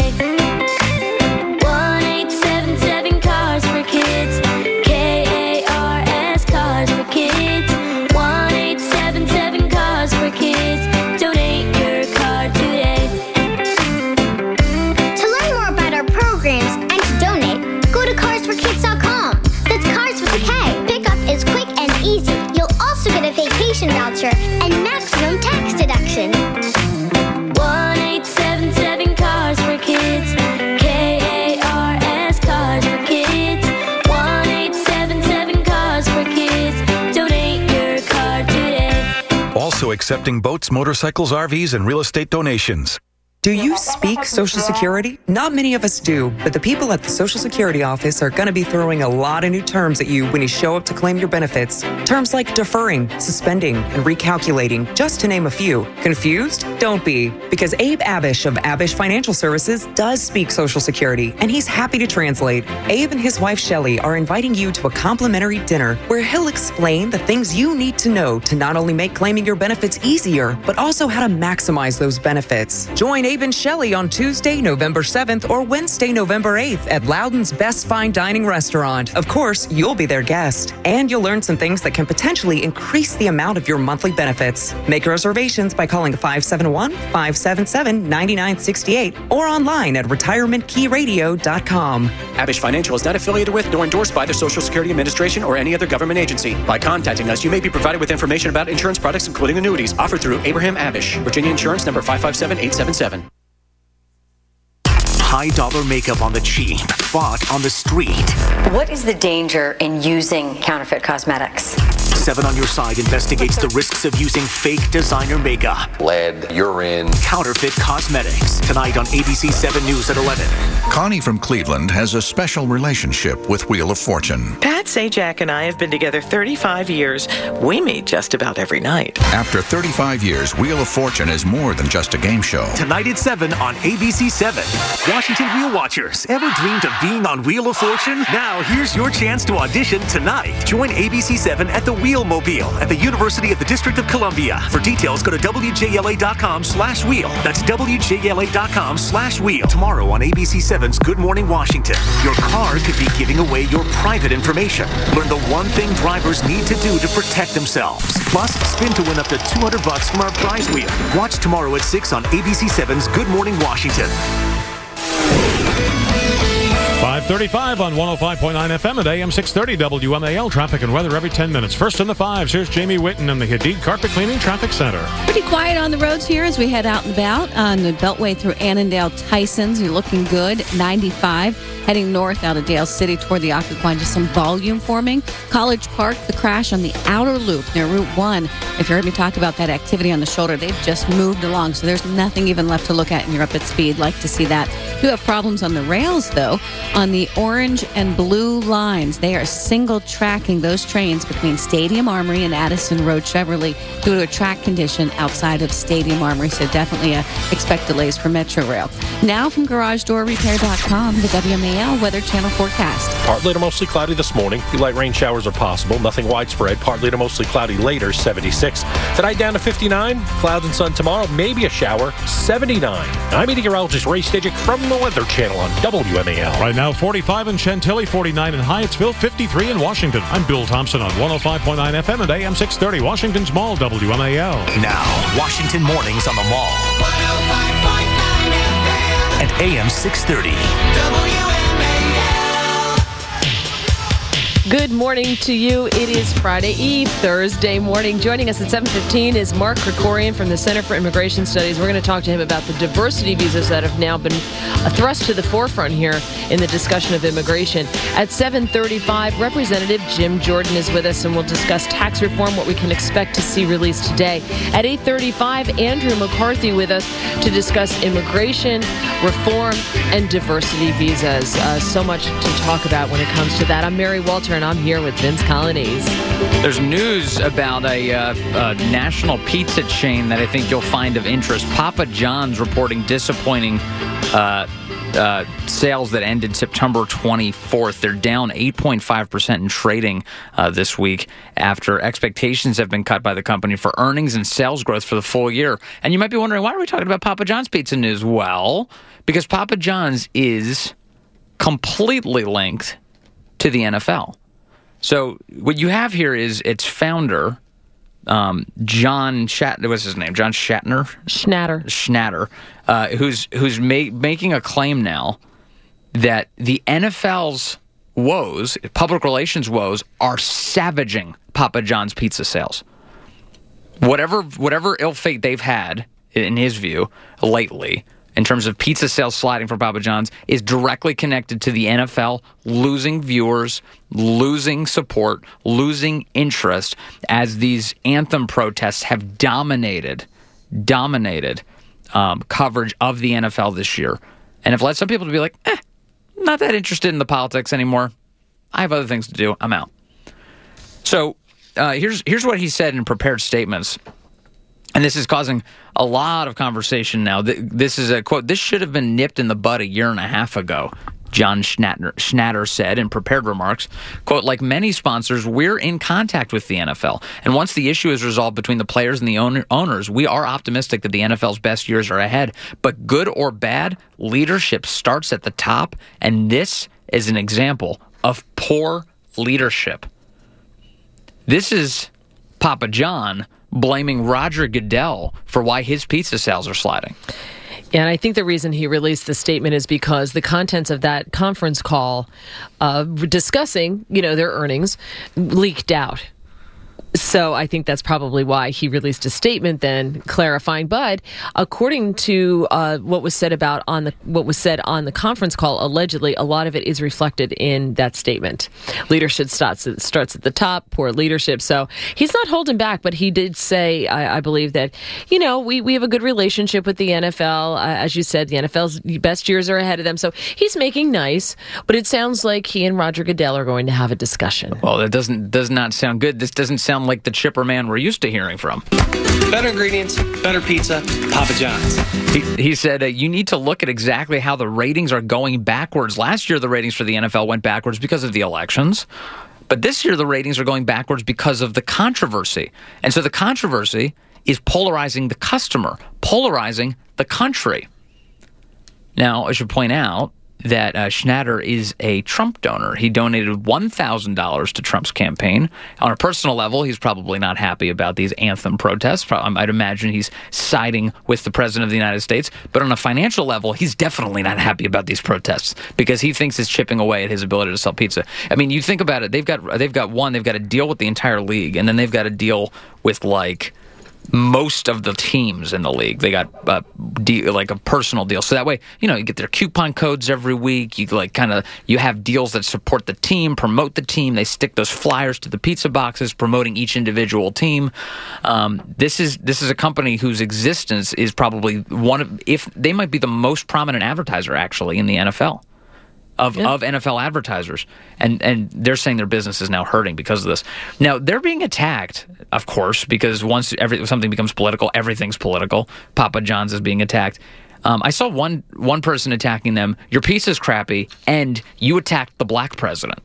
accepting boats, motorcycles, R Vs, and real estate donations. Do you speak Social Security? Not many of us do, but the people at the Social Security office are going to be throwing a lot of new terms at you when you show up to claim your benefits. Terms like deferring, suspending, and recalculating, just to name a few. Confused? Don't be, because Abe Abish of Abish Financial Services does speak Social Security, and he's happy to translate. Abe and his wife Shelley are inviting you to a complimentary dinner where he'll explain the things you need to know to not only make claiming your benefits easier, but also how to maximize those benefits. Join Abe and Shelley on Tuesday, November seventh or Wednesday, November eighth at Loudon's Best Fine Dining Restaurant. Of course, you'll be their guest, and you'll learn some things that can potentially increase the amount of your monthly benefits. Make reservations by calling five seven one, five seven seven, nine nine six eight or online at retirement key radio dot com. Abish Financial is not affiliated with nor endorsed by the Social Security Administration or any other government agency. By contacting us, you may be provided with information about insurance products, including annuities, offered through Abraham Abish. Virginia Insurance number five five seven eight seven seven. High dollar makeup on the cheap, bought on the street. What is the danger in using counterfeit cosmetics? Seven on Your Side investigates the risks of using fake designer makeup. Lead, urine, counterfeit cosmetics. Tonight on A B C seven News at eleven. Connie from Cleveland has a special relationship with Wheel of Fortune. Pat Sajak and I have been together thirty-five years. We meet just about every night. After thirty-five years, Wheel of Fortune is more than just a game show. Tonight at seven on A B C seven. Washington Wheel Watchers, ever dreamed of being on Wheel of Fortune? Now here's your chance to audition tonight. Join A B C seven at the Wheel Mobile at the University of the District of Columbia. For details, go to W J L A dot com slash wheel. That's W J L A dot com slash wheel. Tomorrow on A B C seven's Good Morning Washington, your car could be giving away your private information. Learn the one thing drivers need to do to protect themselves. Plus, spin to win up to two hundred bucks from our prize wheel. Watch tomorrow at six on A B C seven's Good Morning Washington. five thirty-five on one oh five point nine F M at A M six thirty W M A L. Traffic and weather every ten minutes. First in the fives, here's Jamie Whitten in the Hadid Carpet Cleaning Traffic Center. Pretty quiet on the roads here as we head out and about on the Beltway through Annandale Tysons. You're looking good. ninety-five heading north out of Dale City toward the Occoquan. Just some volume forming. College Park, the crash on the outer loop near Route one. If you heard me talk about that activity on the shoulder, they've just moved along, so there's nothing even left to look at, and you're up at speed. Like to see that. Do have problems on the rails, though, on the orange and blue lines. They are single tracking those trains between Stadium Armory and Addison Road Chevrolet due to a track condition outside of Stadium Armory, so definitely uh, expect delays for Metro Rail. Now from garage door repair dot com, the W M A L Weather Channel forecast. Partly to mostly cloudy this morning. Few light rain showers are possible. Nothing widespread. Partly to mostly cloudy later, seventy-six. Tonight down to fifty-nine. Clouds and sun tomorrow. Maybe a shower, seventy-nine. I'm meteorologist Ray Stidgick from the Weather Channel on W M A L. Right now, forty-five in Chantilly, forty-nine in Hyattsville, fifty-three in Washington. I'm Bill Thompson on one oh five point nine F M and A M six thirty, Washington's Mall, W M A L. Now, Washington Mornings on the Mall. one oh five point nine F M and A M six thirty. W M A L. Good morning to you. It is Friday Eve, Thursday morning. Joining us at seven fifteen is Mark Krikorian from the Center for Immigration Studies. We're going to talk to him about the diversity visas that have now been thrust to the forefront here in the discussion of immigration. At seven thirty-five, Representative Jim Jordan is with us, and we'll discuss tax reform, what we can expect to see released today. At eight thirty-five, Andrew McCarthy with us to discuss immigration, reform, and diversity visas. Uh, so much to talk about when it comes to that. I'm Mary Walter, and I'm here with Vince Colonnese. There's news about a, uh, a national pizza chain that I think you'll find of interest. Papa John's reporting disappointing uh, uh, sales that ended September twenty-fourth. They're down eight point five percent in trading uh, this week after expectations have been cut by the company for earnings and sales growth for the full year. And you might be wondering, why are we talking about Papa John's pizza news? Well, because Papa John's is completely linked to the N F L. So what you have here is its founder, um, John Shatner. What's his name? John Shatner. Schnatter. Schnatter, uh, who's who's ma- making a claim now that the N F L's woes, public relations woes, are savaging Papa John's pizza sales. Whatever whatever ill fate they've had, in his view, lately, in terms of pizza sales sliding for Papa John's is directly connected to the N F L losing viewers, losing support, losing interest as these anthem protests have dominated, dominated um, coverage of the N F L this year. And have led some people to be like, eh, not that interested in the politics anymore. I have other things to do. I'm out. So uh, here's here's what he said in prepared statements. And this is causing a lot of conversation now. This is a quote, "This should have been nipped in the bud a year and a half ago," John Schnatter, Schnatter said in prepared remarks. Quote, "Like many sponsors, we're in contact with the N F L. And once the issue is resolved between the players and the owner, owners, we are optimistic that the N F L's best years are ahead. But good or bad, leadership starts at the top. And this is an example of poor leadership." This is Papa John blaming Roger Goodell for why his pizza sales are sliding. And I think the reason he released the statement is because the contents of that conference call uh, discussing, you know, their earnings leaked out. So I think that's probably why he released a statement then clarifying. But according to uh, what was said about on the what was said on the conference call, allegedly, a lot of it is reflected in that statement. Leadership starts at, starts at the top, poor leadership. So he's not holding back, but he did say, I, I believe that, you know, we, we have a good relationship with the N F L. Uh, as you said, the N F L's best years are ahead of them. So he's making nice, but it sounds like he and Roger Goodell are going to have a discussion. Well, that doesn't does not sound good. This doesn't sound like the chipper man we're used to hearing from. Better ingredients, better pizza, Papa John's. He, he said, uh, you need to look at exactly how the ratings are going backwards. Last year, the ratings for the N F L went backwards because of the elections. But this year, the ratings are going backwards because of the controversy. And so the controversy is polarizing the customer, polarizing the country. Now, I should point out that uh, Schnatter is a Trump donor. He donated one thousand dollars to Trump's campaign. On a personal level, he's probably not happy about these anthem protests. I'd imagine he's siding with the President of the United States. But on a financial level, he's definitely not happy about these protests because he thinks it's chipping away at his ability to sell pizza. I mean, you think about it. They've got, they've got one, they've got to deal with the entire league, and then they've got to deal with, like, most of the teams in the league. They got uh, de- like a personal deal, so that way, you know, you get their coupon codes every week. You like kind of you have deals that support the team, promote the team. They stick those flyers to the pizza boxes, promoting each individual team. Um, this is this is a company whose existence is probably one of, if they might be the most prominent advertiser actually in the N F L. Of, yeah. of N F L advertisers. And and they're saying their business is now hurting because of this. Now, they're being attacked, of course, because once every, something becomes political, everything's political. Papa John's is being attacked. Um, I saw one one person attacking them, your pizza's crappy, and you attacked the black president.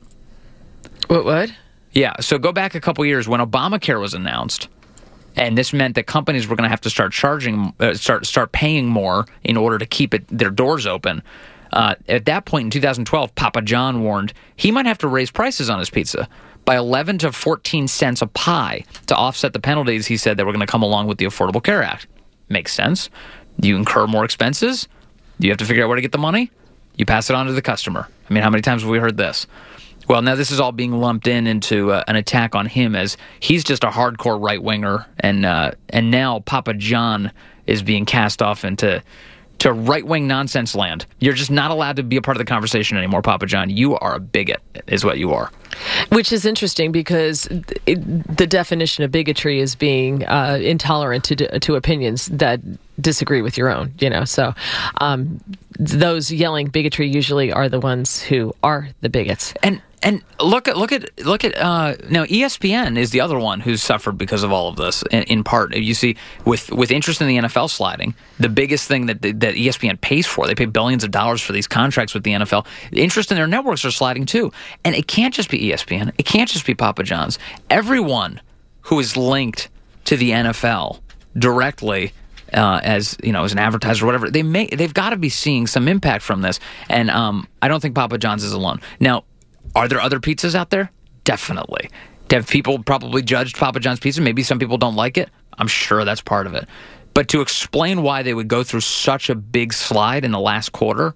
What, what? Yeah, so go back a couple years when Obamacare was announced, and this meant that companies were going to have to start charging, uh, start start paying more in order to keep it their doors open. Uh, at that point in two thousand twelve, Papa John warned he might have to raise prices on his pizza by eleven to fourteen cents a pie to offset the penalties he said that were going to come along with the Affordable Care Act. Makes sense. You incur more expenses. You have to figure out where to get the money. You pass it on to the customer. I mean, how many times have we heard this? Well, now this is all being lumped in into uh, an attack on him as he's just a hardcore right-winger, and uh, and now Papa John is being cast off into to right-wing nonsense land. You're just not allowed to be a part of the conversation anymore, Papa John. You are a bigot, is what you are. Which is interesting because it, the definition of bigotry is being uh, intolerant to to opinions that disagree with your own, you know. So um, those yelling bigotry usually are the ones who are the bigots. And and look at look at look at uh, now E S P N is the other one who's suffered because of all of this. In, in part, you see, with with interest in the N F L sliding, the biggest thing that that E S P N pays for, they pay billions of dollars for these contracts with the N F L. The interest in their networks are sliding too, and it can't just be E S P N. It can't just be Papa John's. Everyone who is linked to the N F L directly. Uh, as you know, as an advertiser or whatever, they may they've got to be seeing some impact from this, and um, I don't think Papa John's is alone. Now, are there other pizzas out there? Definitely. Have people probably judged Papa John's pizza? Maybe some people don't like it. I'm sure that's part of it. But to explain why they would go through such a big slide in the last quarter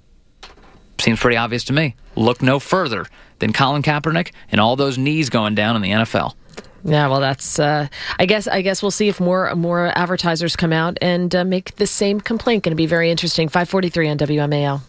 seems pretty obvious to me. Look no further than Colin Kaepernick and all those knees going down in the N F L. Yeah, well, that's. Uh, I guess. I guess we'll see if more more advertisers come out and uh, make the same complaint. Going to be very interesting. five forty-three on W M A L.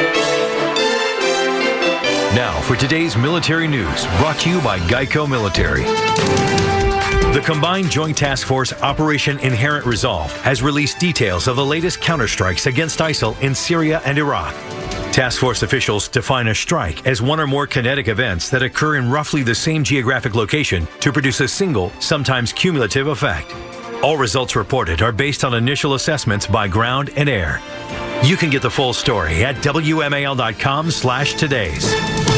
Now for today's military news, brought to you by Geico Military. The Combined Joint Task Force Operation Inherent Resolve has released details of the latest counterstrikes against ISIL in Syria and Iraq. Task Force officials define a strike as one or more kinetic events that occur in roughly the same geographic location to produce a single, sometimes cumulative effect. All results reported are based on initial assessments by ground and air. You can get the full story at W M A L dot com slash today's.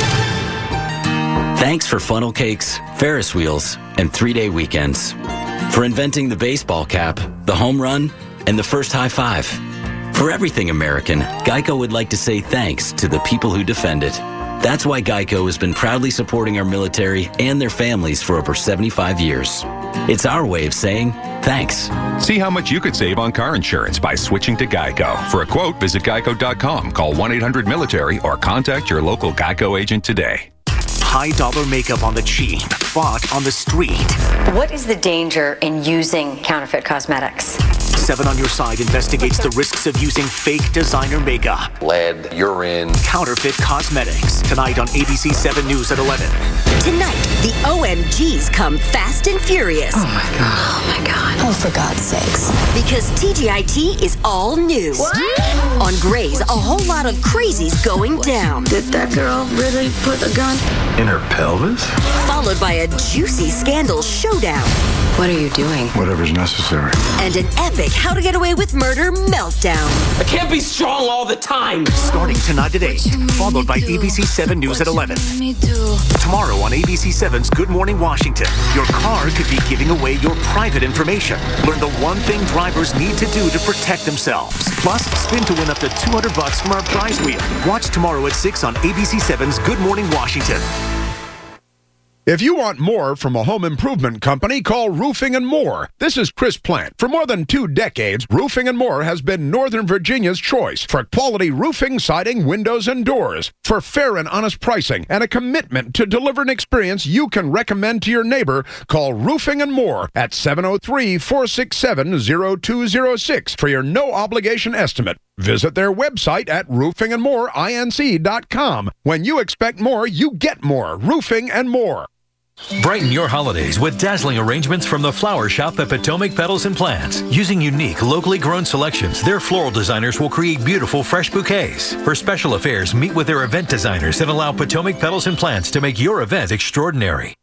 Thanks for funnel cakes, Ferris wheels, and three-day weekends. For inventing the baseball cap, the home run, and the first high five. For everything American, Geico would like to say thanks to the people who defend it. That's why Geico has been proudly supporting our military and their families for over seventy-five years. It's our way of saying thanks. See how much you could save on car insurance by switching to Geico. For a quote, visit geico dot com, call one eight hundred military, or contact your local Geico agent today. High dollar makeup on the cheap, bought on the street. What is the danger in using counterfeit cosmetics? Seven on Your Side investigates the risks of using fake designer makeup. Lead, urine. Counterfeit cosmetics. Tonight on A B C seven News at eleven. Tonight, the O M Gs come fast and furious. Oh my God. Oh my God. Oh, for God's sakes. Because T G I T is all new. What? On Grey's, a whole lot of crazies going down. Did that girl really put a gun in her pelvis? Followed by a juicy scandal showdown. What are you doing? Whatever's necessary. And an epic How to Get Away with Murder meltdown. I can't be strong all the time. Starting tonight at eight, followed by A B C seven News at eleven. Tomorrow on A B C seven's Good Morning Washington, your car could be giving away your private information. Learn the one thing drivers need to do to protect themselves. Plus, spin to win up to two hundred bucks from our prize wheel. Watch tomorrow at six on A B C seven's Good Morning Washington. If you want more from a home improvement company, call Roofing and More. This is Chris Plant. For more than two decades, Roofing and More has been Northern Virginia's choice for quality roofing, siding, windows, and doors. For fair and honest pricing and a commitment to deliver an experience you can recommend to your neighbor, call Roofing and More at seven oh three, four six seven, oh two oh six for your no-obligation estimate. Visit their website at roofing and more inc dot com. When you expect more, you get more. Roofing and More. Brighten your holidays with dazzling arrangements from the Flower Shop at Potomac Petals and Plants. Using unique, locally grown selections, their floral designers will create beautiful, fresh bouquets. For special affairs, meet with their event designers and allow Potomac Petals and Plants to make your event extraordinary.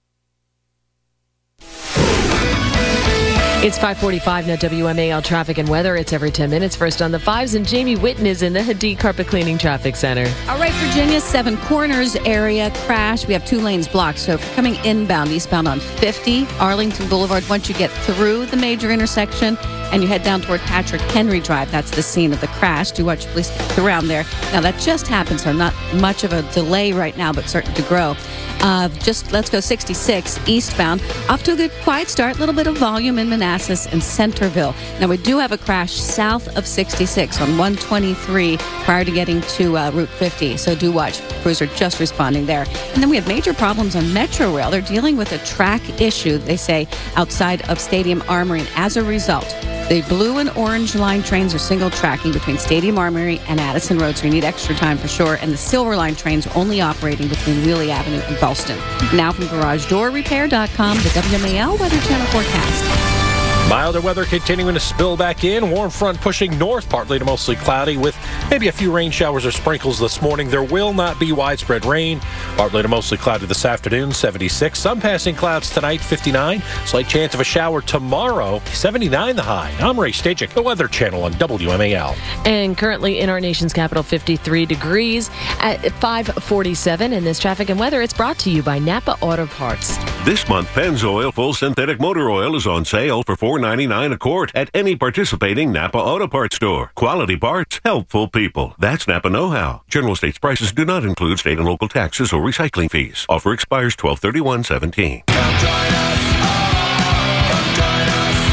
It's five forty-five now, W M A L traffic and weather. It's every ten minutes. First on the fives, and Jamie Witten is in the Hadid Carpet Cleaning Traffic Center. All right, Virginia, Seven Corners area crash. We have two lanes blocked. So if you're coming inbound, eastbound on fifty, Arlington Boulevard, once you get through the major intersection and you head down toward Patrick Henry Drive, that's the scene of the crash. Do watch police around there. Now, that just happened, so not much of a delay right now, but certain to grow. Uh, just let's go sixty-six eastbound. Off to a good quiet start. A little bit of volume in Manassas and Centerville. Now, we do have a crash south of sixty-six on one twenty-three prior to getting to uh, Route fifty. So do watch. Crews are just responding there. And then we have major problems on Metro Rail. They're dealing with a track issue, they say, outside of Stadium Armory. And as a result, the blue and orange line trains are single tracking between Stadium Armory and Addison Road, so you need extra time for sure. And the silver line trains only operating between Wheelie Avenue and Ballston. Now from garage door repair dot com, the W M A L Weather Channel forecast. Milder weather continuing to spill back in. Warm front pushing north, partly to mostly cloudy with maybe a few rain showers or sprinkles this morning. There will not be widespread rain. Partly to mostly cloudy this afternoon, seventy-six. Some passing clouds tonight, fifty-nine. Slight chance of a shower tomorrow, seventy-nine the high. I'm Ray Stajic, the Weather Channel on W M A L. And currently in our nation's capital, fifty-three degrees at five forty-seven. In this traffic and weather, it's brought to you by Napa Auto Parts. This month, Pennzoil Full Synthetic Motor Oil is on sale for four ninety-nine a quart at any participating Napa Auto Parts store. Quality parts, helpful people. That's Napa know-how. General States prices do not include state and local taxes or recycling fees. Offer expires twelve thirty-one seventeen. Come join us. Oh, come join us.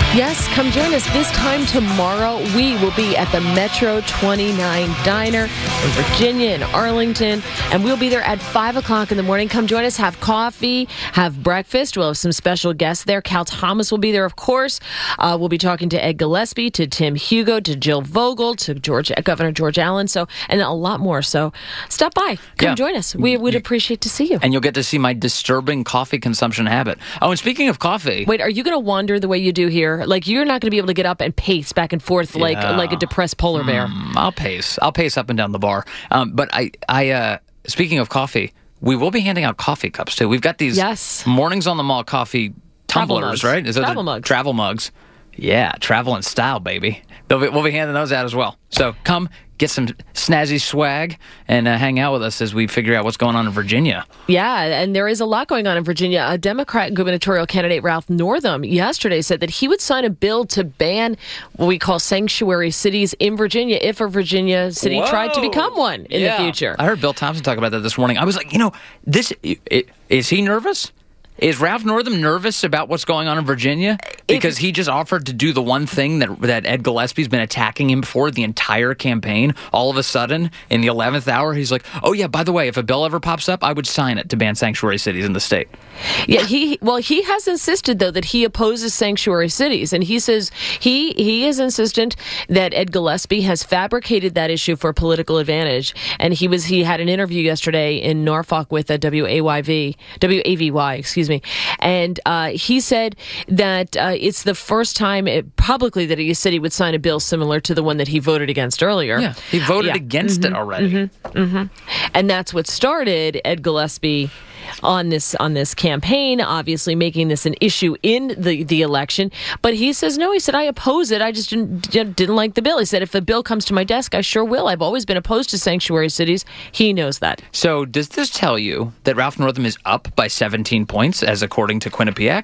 Yes, come join us this time tomorrow. We will be at the Metro twenty-nine Diner in Virginia, in Arlington, and we'll be there at five o'clock in the morning. Come join us, have coffee, have breakfast. We'll have some special guests there. Cal Thomas will be there, of course. Uh, we'll be talking to Ed Gillespie, to Tim Hugo, to Jill Vogel, to George, Governor George Allen, so and a lot more. So stop by. Come yeah. join us. We would appreciate to see you. And you'll get to see my disturbing coffee consumption habit. Oh, and speaking of coffee... Wait, are you going to wander the way you do here? Like, you're not going to be able to get up and pace back and forth like yeah. like a depressed polar bear. Mm, I'll pace. I'll pace up and down the bar. Um, but I, I uh, speaking of coffee, we will be handing out coffee cups, too. We've got these yes. Mornings on the Mall coffee tumblers, right? Is that travel mugs. Travel mugs. Yeah, travel in style, baby. They'll be, we'll be handing those out as well. So come get some snazzy swag and uh, hang out with us as we figure out what's going on in Virginia. Yeah, and there is a lot going on in Virginia. A Democrat gubernatorial candidate, Ralph Northam, yesterday said that he would sign a bill to ban what we call sanctuary cities in Virginia if a Virginia city Whoa. tried to become one in yeah. the future. I heard Bill Thompson talk about that this morning. I was like, you know, this it, is he nervous? Is Ralph Northam nervous about what's going on in Virginia? Because he just offered to do the one thing that that Ed Gillespie's been attacking him for the entire campaign. All of a sudden, in the eleventh hour, he's like, oh, yeah, by the way, if a bill ever pops up, I would sign it to ban sanctuary cities in the state. Yeah, he well, he has insisted, though, that he opposes sanctuary cities. And he says he, he is insistent that Ed Gillespie has fabricated that issue for political advantage. And he was he had an interview yesterday in Norfolk with a W A Y V, W A V Y, excuse me. And uh, he said that uh, it's the first time it, publicly that he said he would sign a bill similar to the one that he voted against earlier. Yeah, he voted yeah. against mm-hmm, it already. Mm-hmm, mm-hmm. And that's what started Ed Gillespie on this on this campaign, obviously making this an issue in the, the election. But he says, no, he said, I oppose it. I just didn't, didn't like the bill. He said, if the bill comes to my desk, I sure will. I've always been opposed to sanctuary cities. He knows that. So does this tell you that Ralph Northam is up by seventeen points, as according to Quinnipiac?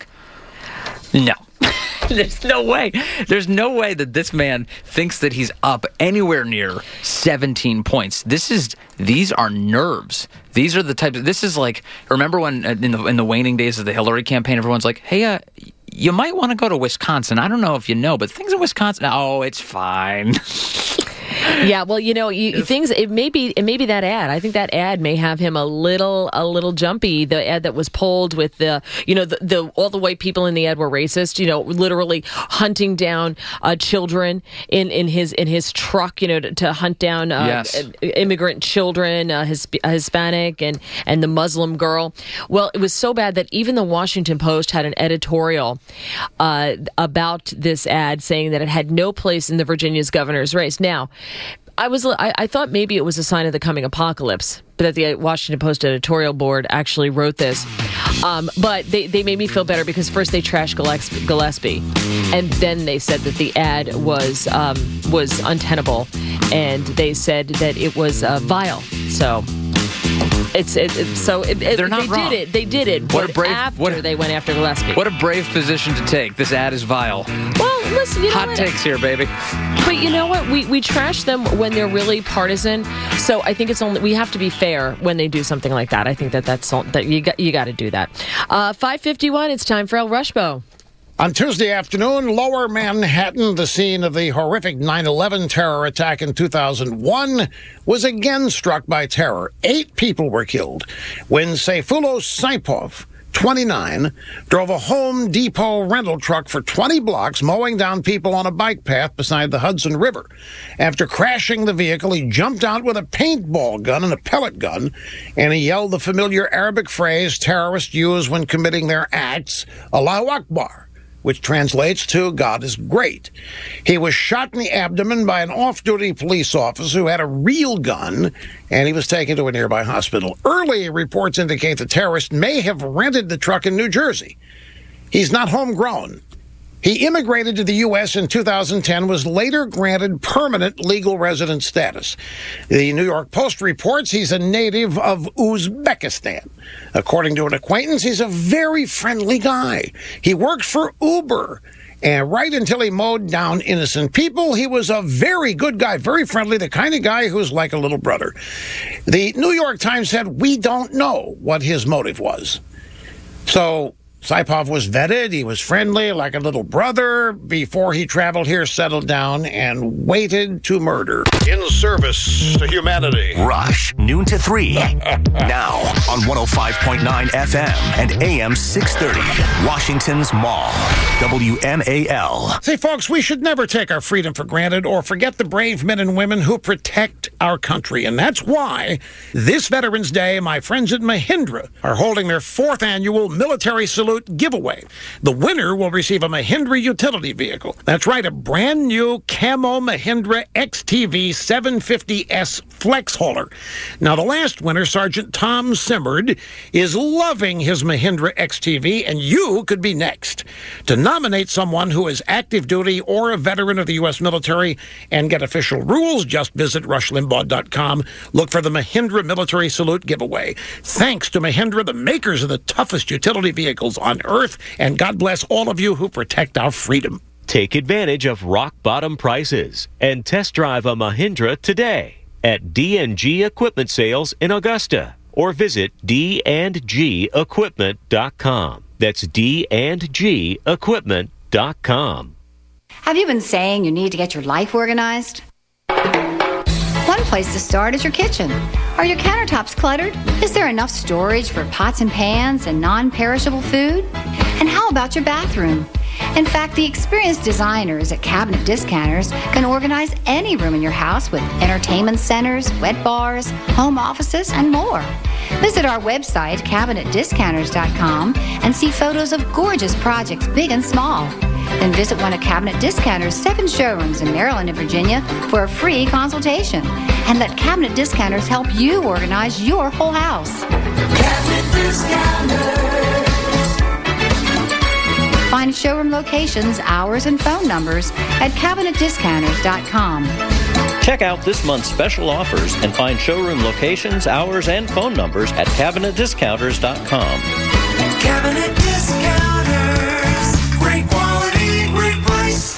No. There's no way. There's no way that this man thinks that he's up anywhere near seventeen points. This is, these are nerves. These are the types of, this is like, remember when uh, in the in the waning days of the Hillary campaign, everyone's like, hey, uh, you might want to go to Wisconsin. I don't know if you know, but things in Wisconsin, oh, it's fine. Yeah, well, you know, you, things. It may be, it may be that ad. I think that ad may have him a little, a little jumpy. The ad that was pulled with the, you know, the, the all the white people in the ad were racist. You know, literally hunting down uh, children in, in his in his truck. You know, to, to hunt down uh, yes. immigrant children, uh, his, Hispanic and and the Muslim girl. Well, it was so bad that even the Washington Post had an editorial uh, about this ad, saying that it had no place in the Virginia's governor's race. Now, I was I, I thought maybe it was a sign of the coming apocalypse, but that the Washington Post editorial board actually wrote this. Um, but they, they made me feel better because first they trashed Gillespie, Gillespie and then they said that the ad was um, was untenable, and they said that it was uh, vile. So it's it, it, so it, it, they're not they wrong. did it. They did it. What but a brave after what a, they went after Gillespie. What a brave position to take. This ad is vile. Well, listen, you know hot what? takes here, baby. But you know what? We we trash them when they're really partisan. So I think it's only we have to be fair when they do something like that. I think that that's that you got you got to do that. Uh, five fifty-one. It's time for El Rushbo. On Tuesday afternoon, Lower Manhattan, the scene of the horrific nine eleven terror attack in two thousand one, was again struck by terror. Eight people were killed when Sayfullo Saipov, twenty-nine, drove a Home Depot rental truck for twenty blocks, mowing down people on a bike path beside the Hudson River. After crashing the vehicle, he jumped out with a paintball gun and a pellet gun, and he yelled the familiar Arabic phrase terrorists use when committing their acts, Allahu Akbar, which translates to God is great. He was shot in the abdomen by an off-duty police officer who had a real gun, and he was taken to a nearby hospital. Early reports indicate the terrorist may have rented the truck in New Jersey. He's not homegrown. He immigrated to the U S in two thousand ten, was later granted permanent legal resident status. The New York Post reports he's a native of Uzbekistan. According to an acquaintance, he's a very friendly guy. He worked for Uber, and right until he mowed down innocent people, he was a very good guy, very friendly, the kind of guy who's like a little brother. The New York Times said, we don't know what his motive was. So Saipov was vetted. He was friendly, like a little brother, before he traveled here, settled down, and waited to murder. In service to humanity. Rush, noon to three. Now on one oh five point nine F M and A M six thirty. Washington's Mall. W M A L. See, folks, we should never take our freedom for granted or forget the brave men and women who protect our country. And that's why this Veterans Day, my friends at Mahindra are holding their fourth annual Military Salute giveaway. The winner will receive a Mahindra utility vehicle. That's right, a brand new camo Mahindra X T V seven fifty S flex hauler. Now, the last winner, Sergeant Tom Simmerd, is loving his Mahindra X T V, and you could be next. To nominate someone who is active duty or a veteran of the U S military and get official rules, just visit rush limbaugh dot com. Look for the Mahindra Military Salute giveaway. Thanks to Mahindra, the makers of the toughest utility vehicles on earth, and God bless all of you who protect our freedom. Take advantage of rock bottom prices and test drive a Mahindra today at D and G Equipment Sales in Augusta, or visit d and g equipment dot com. That's d and g equipment dot com. Have you been saying you need to get your life organized? One place to start is your kitchen. Are your countertops cluttered? Is there enough storage for pots and pans and non-perishable food? And how about your bathroom? In fact, the experienced designers at Cabinet Discounters can organize any room in your house with entertainment centers, wet bars, home offices, and more. Visit our website, cabinet discounters dot com, and see photos of gorgeous projects, big and small. Then visit one of Cabinet Discounters' seven showrooms in Maryland and Virginia for a free consultation. And let Cabinet Discounters help you organize your whole house. Cabinet Discounters. Find showroom locations, hours, and phone numbers at cabinet discounters dot com. Check out this month's special offers and find showroom locations, hours, and phone numbers at cabinet discounters dot com. Cabinet Discounters. Great quality, great price.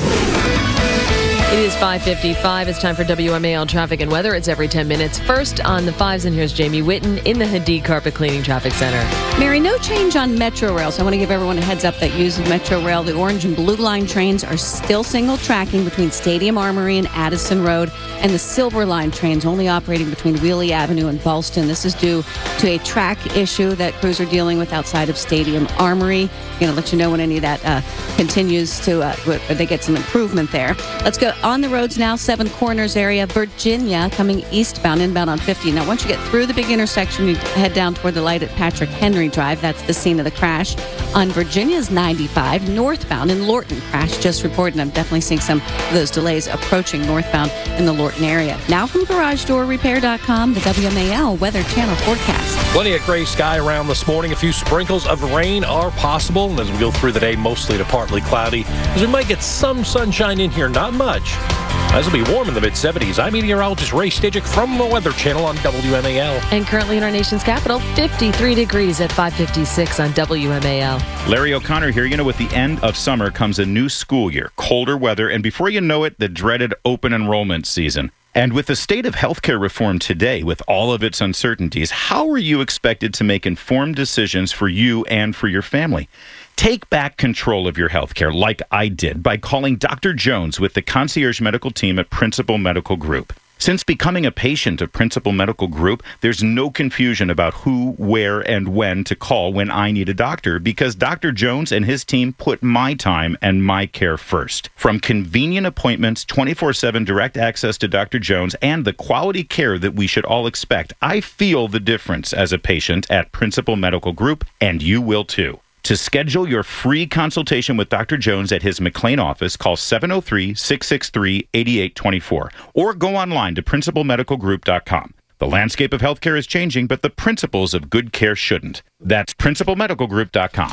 It is five fifty-five. It's time for W M A L traffic and weather. It's every ten minutes. First on the fives, and here's Jamie Whitten in the Hadid Carpet Cleaning Traffic Center. Mary, no change on Metro Rail, so I want to give everyone a heads up that uses Metro Rail. The orange and blue line trains are still single tracking between Stadium Armory and Addison Road, and the silver line trains only operating between Wheelie Avenue and Ballston. This is due to a track issue that crews are dealing with outside of Stadium Armory. I'm going to let you know when any of that uh, continues to, uh, they get some improvement there. Let's go on the roads now. Seven Corners area, Virginia, coming eastbound, inbound on fifty. Now, once you get through the big intersection, you head down toward the light at Patrick Henry Drive. That's the scene of the crash. On Virginia's ninety-five, northbound in Lorton, crash just reported. I'm definitely seeing some of those delays approaching northbound in the Lorton area. Now from garage door repair dot com, the W M A L Weather Channel forecast. Plenty of gray sky around this morning. A few sprinkles of rain are possible. And as we go through the day, mostly to partly cloudy, as we might get some sunshine in here, not much. As it'll be warm in the mid seventies. I'm meteorologist Ray Stajic from the Weather Channel on W M A L. And currently in our nation's capital, fifty-three degrees at five fifty-six on W M A L. Larry O'Connor here. You know, with the end of summer comes a new school year, colder weather, and before you know it, the dreaded open enrollment season. And with the state of healthcare reform today, with all of its uncertainties, how are you expected to make informed decisions for you and for your family? Take back control of your healthcare like I did by calling Doctor Jones with the concierge medical team at Principal Medical Group. Since becoming a patient of Principal Medical Group, there's no confusion about who, where, and when to call when I need a doctor, because Doctor Jones and his team put my time and my care first. From convenient appointments, twenty-four seven direct access to Doctor Jones, and the quality care that we should all expect, I feel the difference as a patient at Principal Medical Group, and you will too. To schedule your free consultation with Doctor Jones at his McLean office, call seven oh three, six six three, eight eight two four or go online to principal medical group dot com. The landscape of healthcare is changing, but the principles of good care shouldn't. That's principal medical group dot com.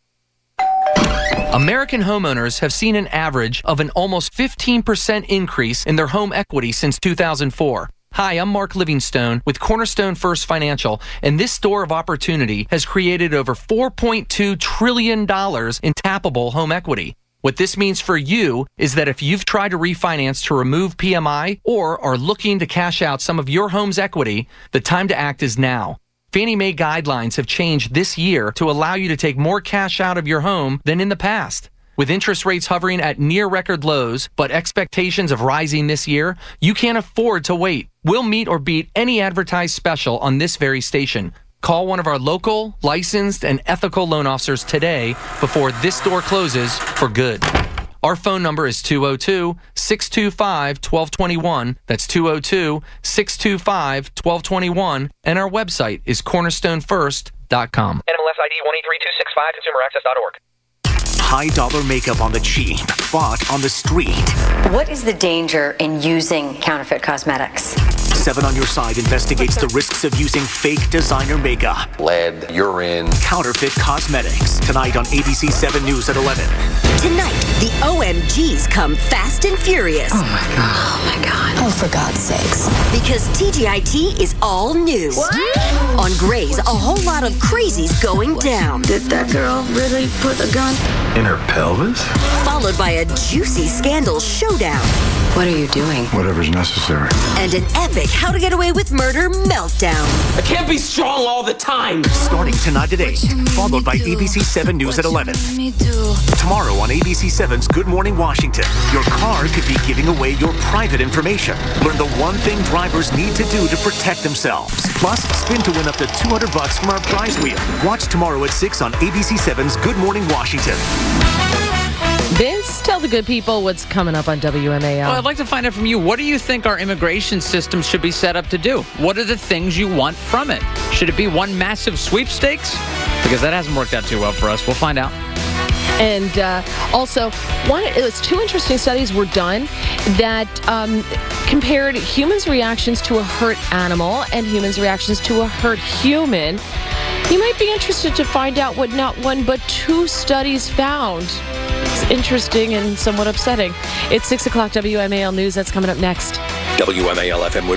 American homeowners have seen an average of an almost fifteen percent increase in their home equity since two thousand four. Hi, I'm Mark Livingstone with Cornerstone First Financial, and this store of opportunity has created over four point two trillion dollars in tappable home equity. What this means for you is that if you've tried to refinance to remove P M I or are looking to cash out some of your home's equity, the time to act is now. Fannie Mae guidelines have changed this year to allow you to take more cash out of your home than in the past. With interest rates hovering at near record lows, but expectations of rising this year, you can't afford to wait. We'll meet or beat any advertised special on this very station. Call one of our local, licensed, and ethical loan officers today before this door closes for good. Our phone number is two oh two, six two five, one two two one. That's two oh two, six two five, one two two one. And our website is cornerstone first dot com. N M L S I D one eight three two six five, consumer access dot org. High dollar makeup on the cheap, bought on the street. What is the danger in using counterfeit cosmetics? Seven on Your Side investigates the risks of using fake designer makeup. Lead, urine. Counterfeit cosmetics. Tonight on A B C seven News at eleven. Tonight, the O M Gs come fast and furious. Oh my God. Oh my God. Oh, for God's sakes. Because T G I T is all new. What? On Grey's, a whole lot of crazies going down. Did that girl really put a gun in her pelvis? Followed by a juicy scandal showdown. What are you doing? Whatever's necessary. And an epic How to Get Away with Murder meltdown. I can't be strong all the time. Starting tonight at eight, followed by A B C seven News at eleven. Tomorrow on A B C seven's Good Morning Washington, your car could be giving away your private information. Learn the one thing drivers need to do to protect themselves. Plus, spin to win up to two hundred bucks from our prize wheel. Watch tomorrow at six on A B C seven's Good Morning Washington. Vince, tell the good people what's coming up on W M A L. Well, I'd like to find out from you, what do you think our immigration system should be set up to do? What are the things you want from it? Should it be one massive sweepstakes? Because that hasn't worked out too well for us. We'll find out. And uh, also, one, it was two interesting studies were done that um, compared humans' reactions to a hurt animal and humans' reactions to a hurt human. You might be interested to find out what not one but two studies found. It's interesting and somewhat upsetting. It's six o'clock W M A L News. That's coming up next. W M A L F M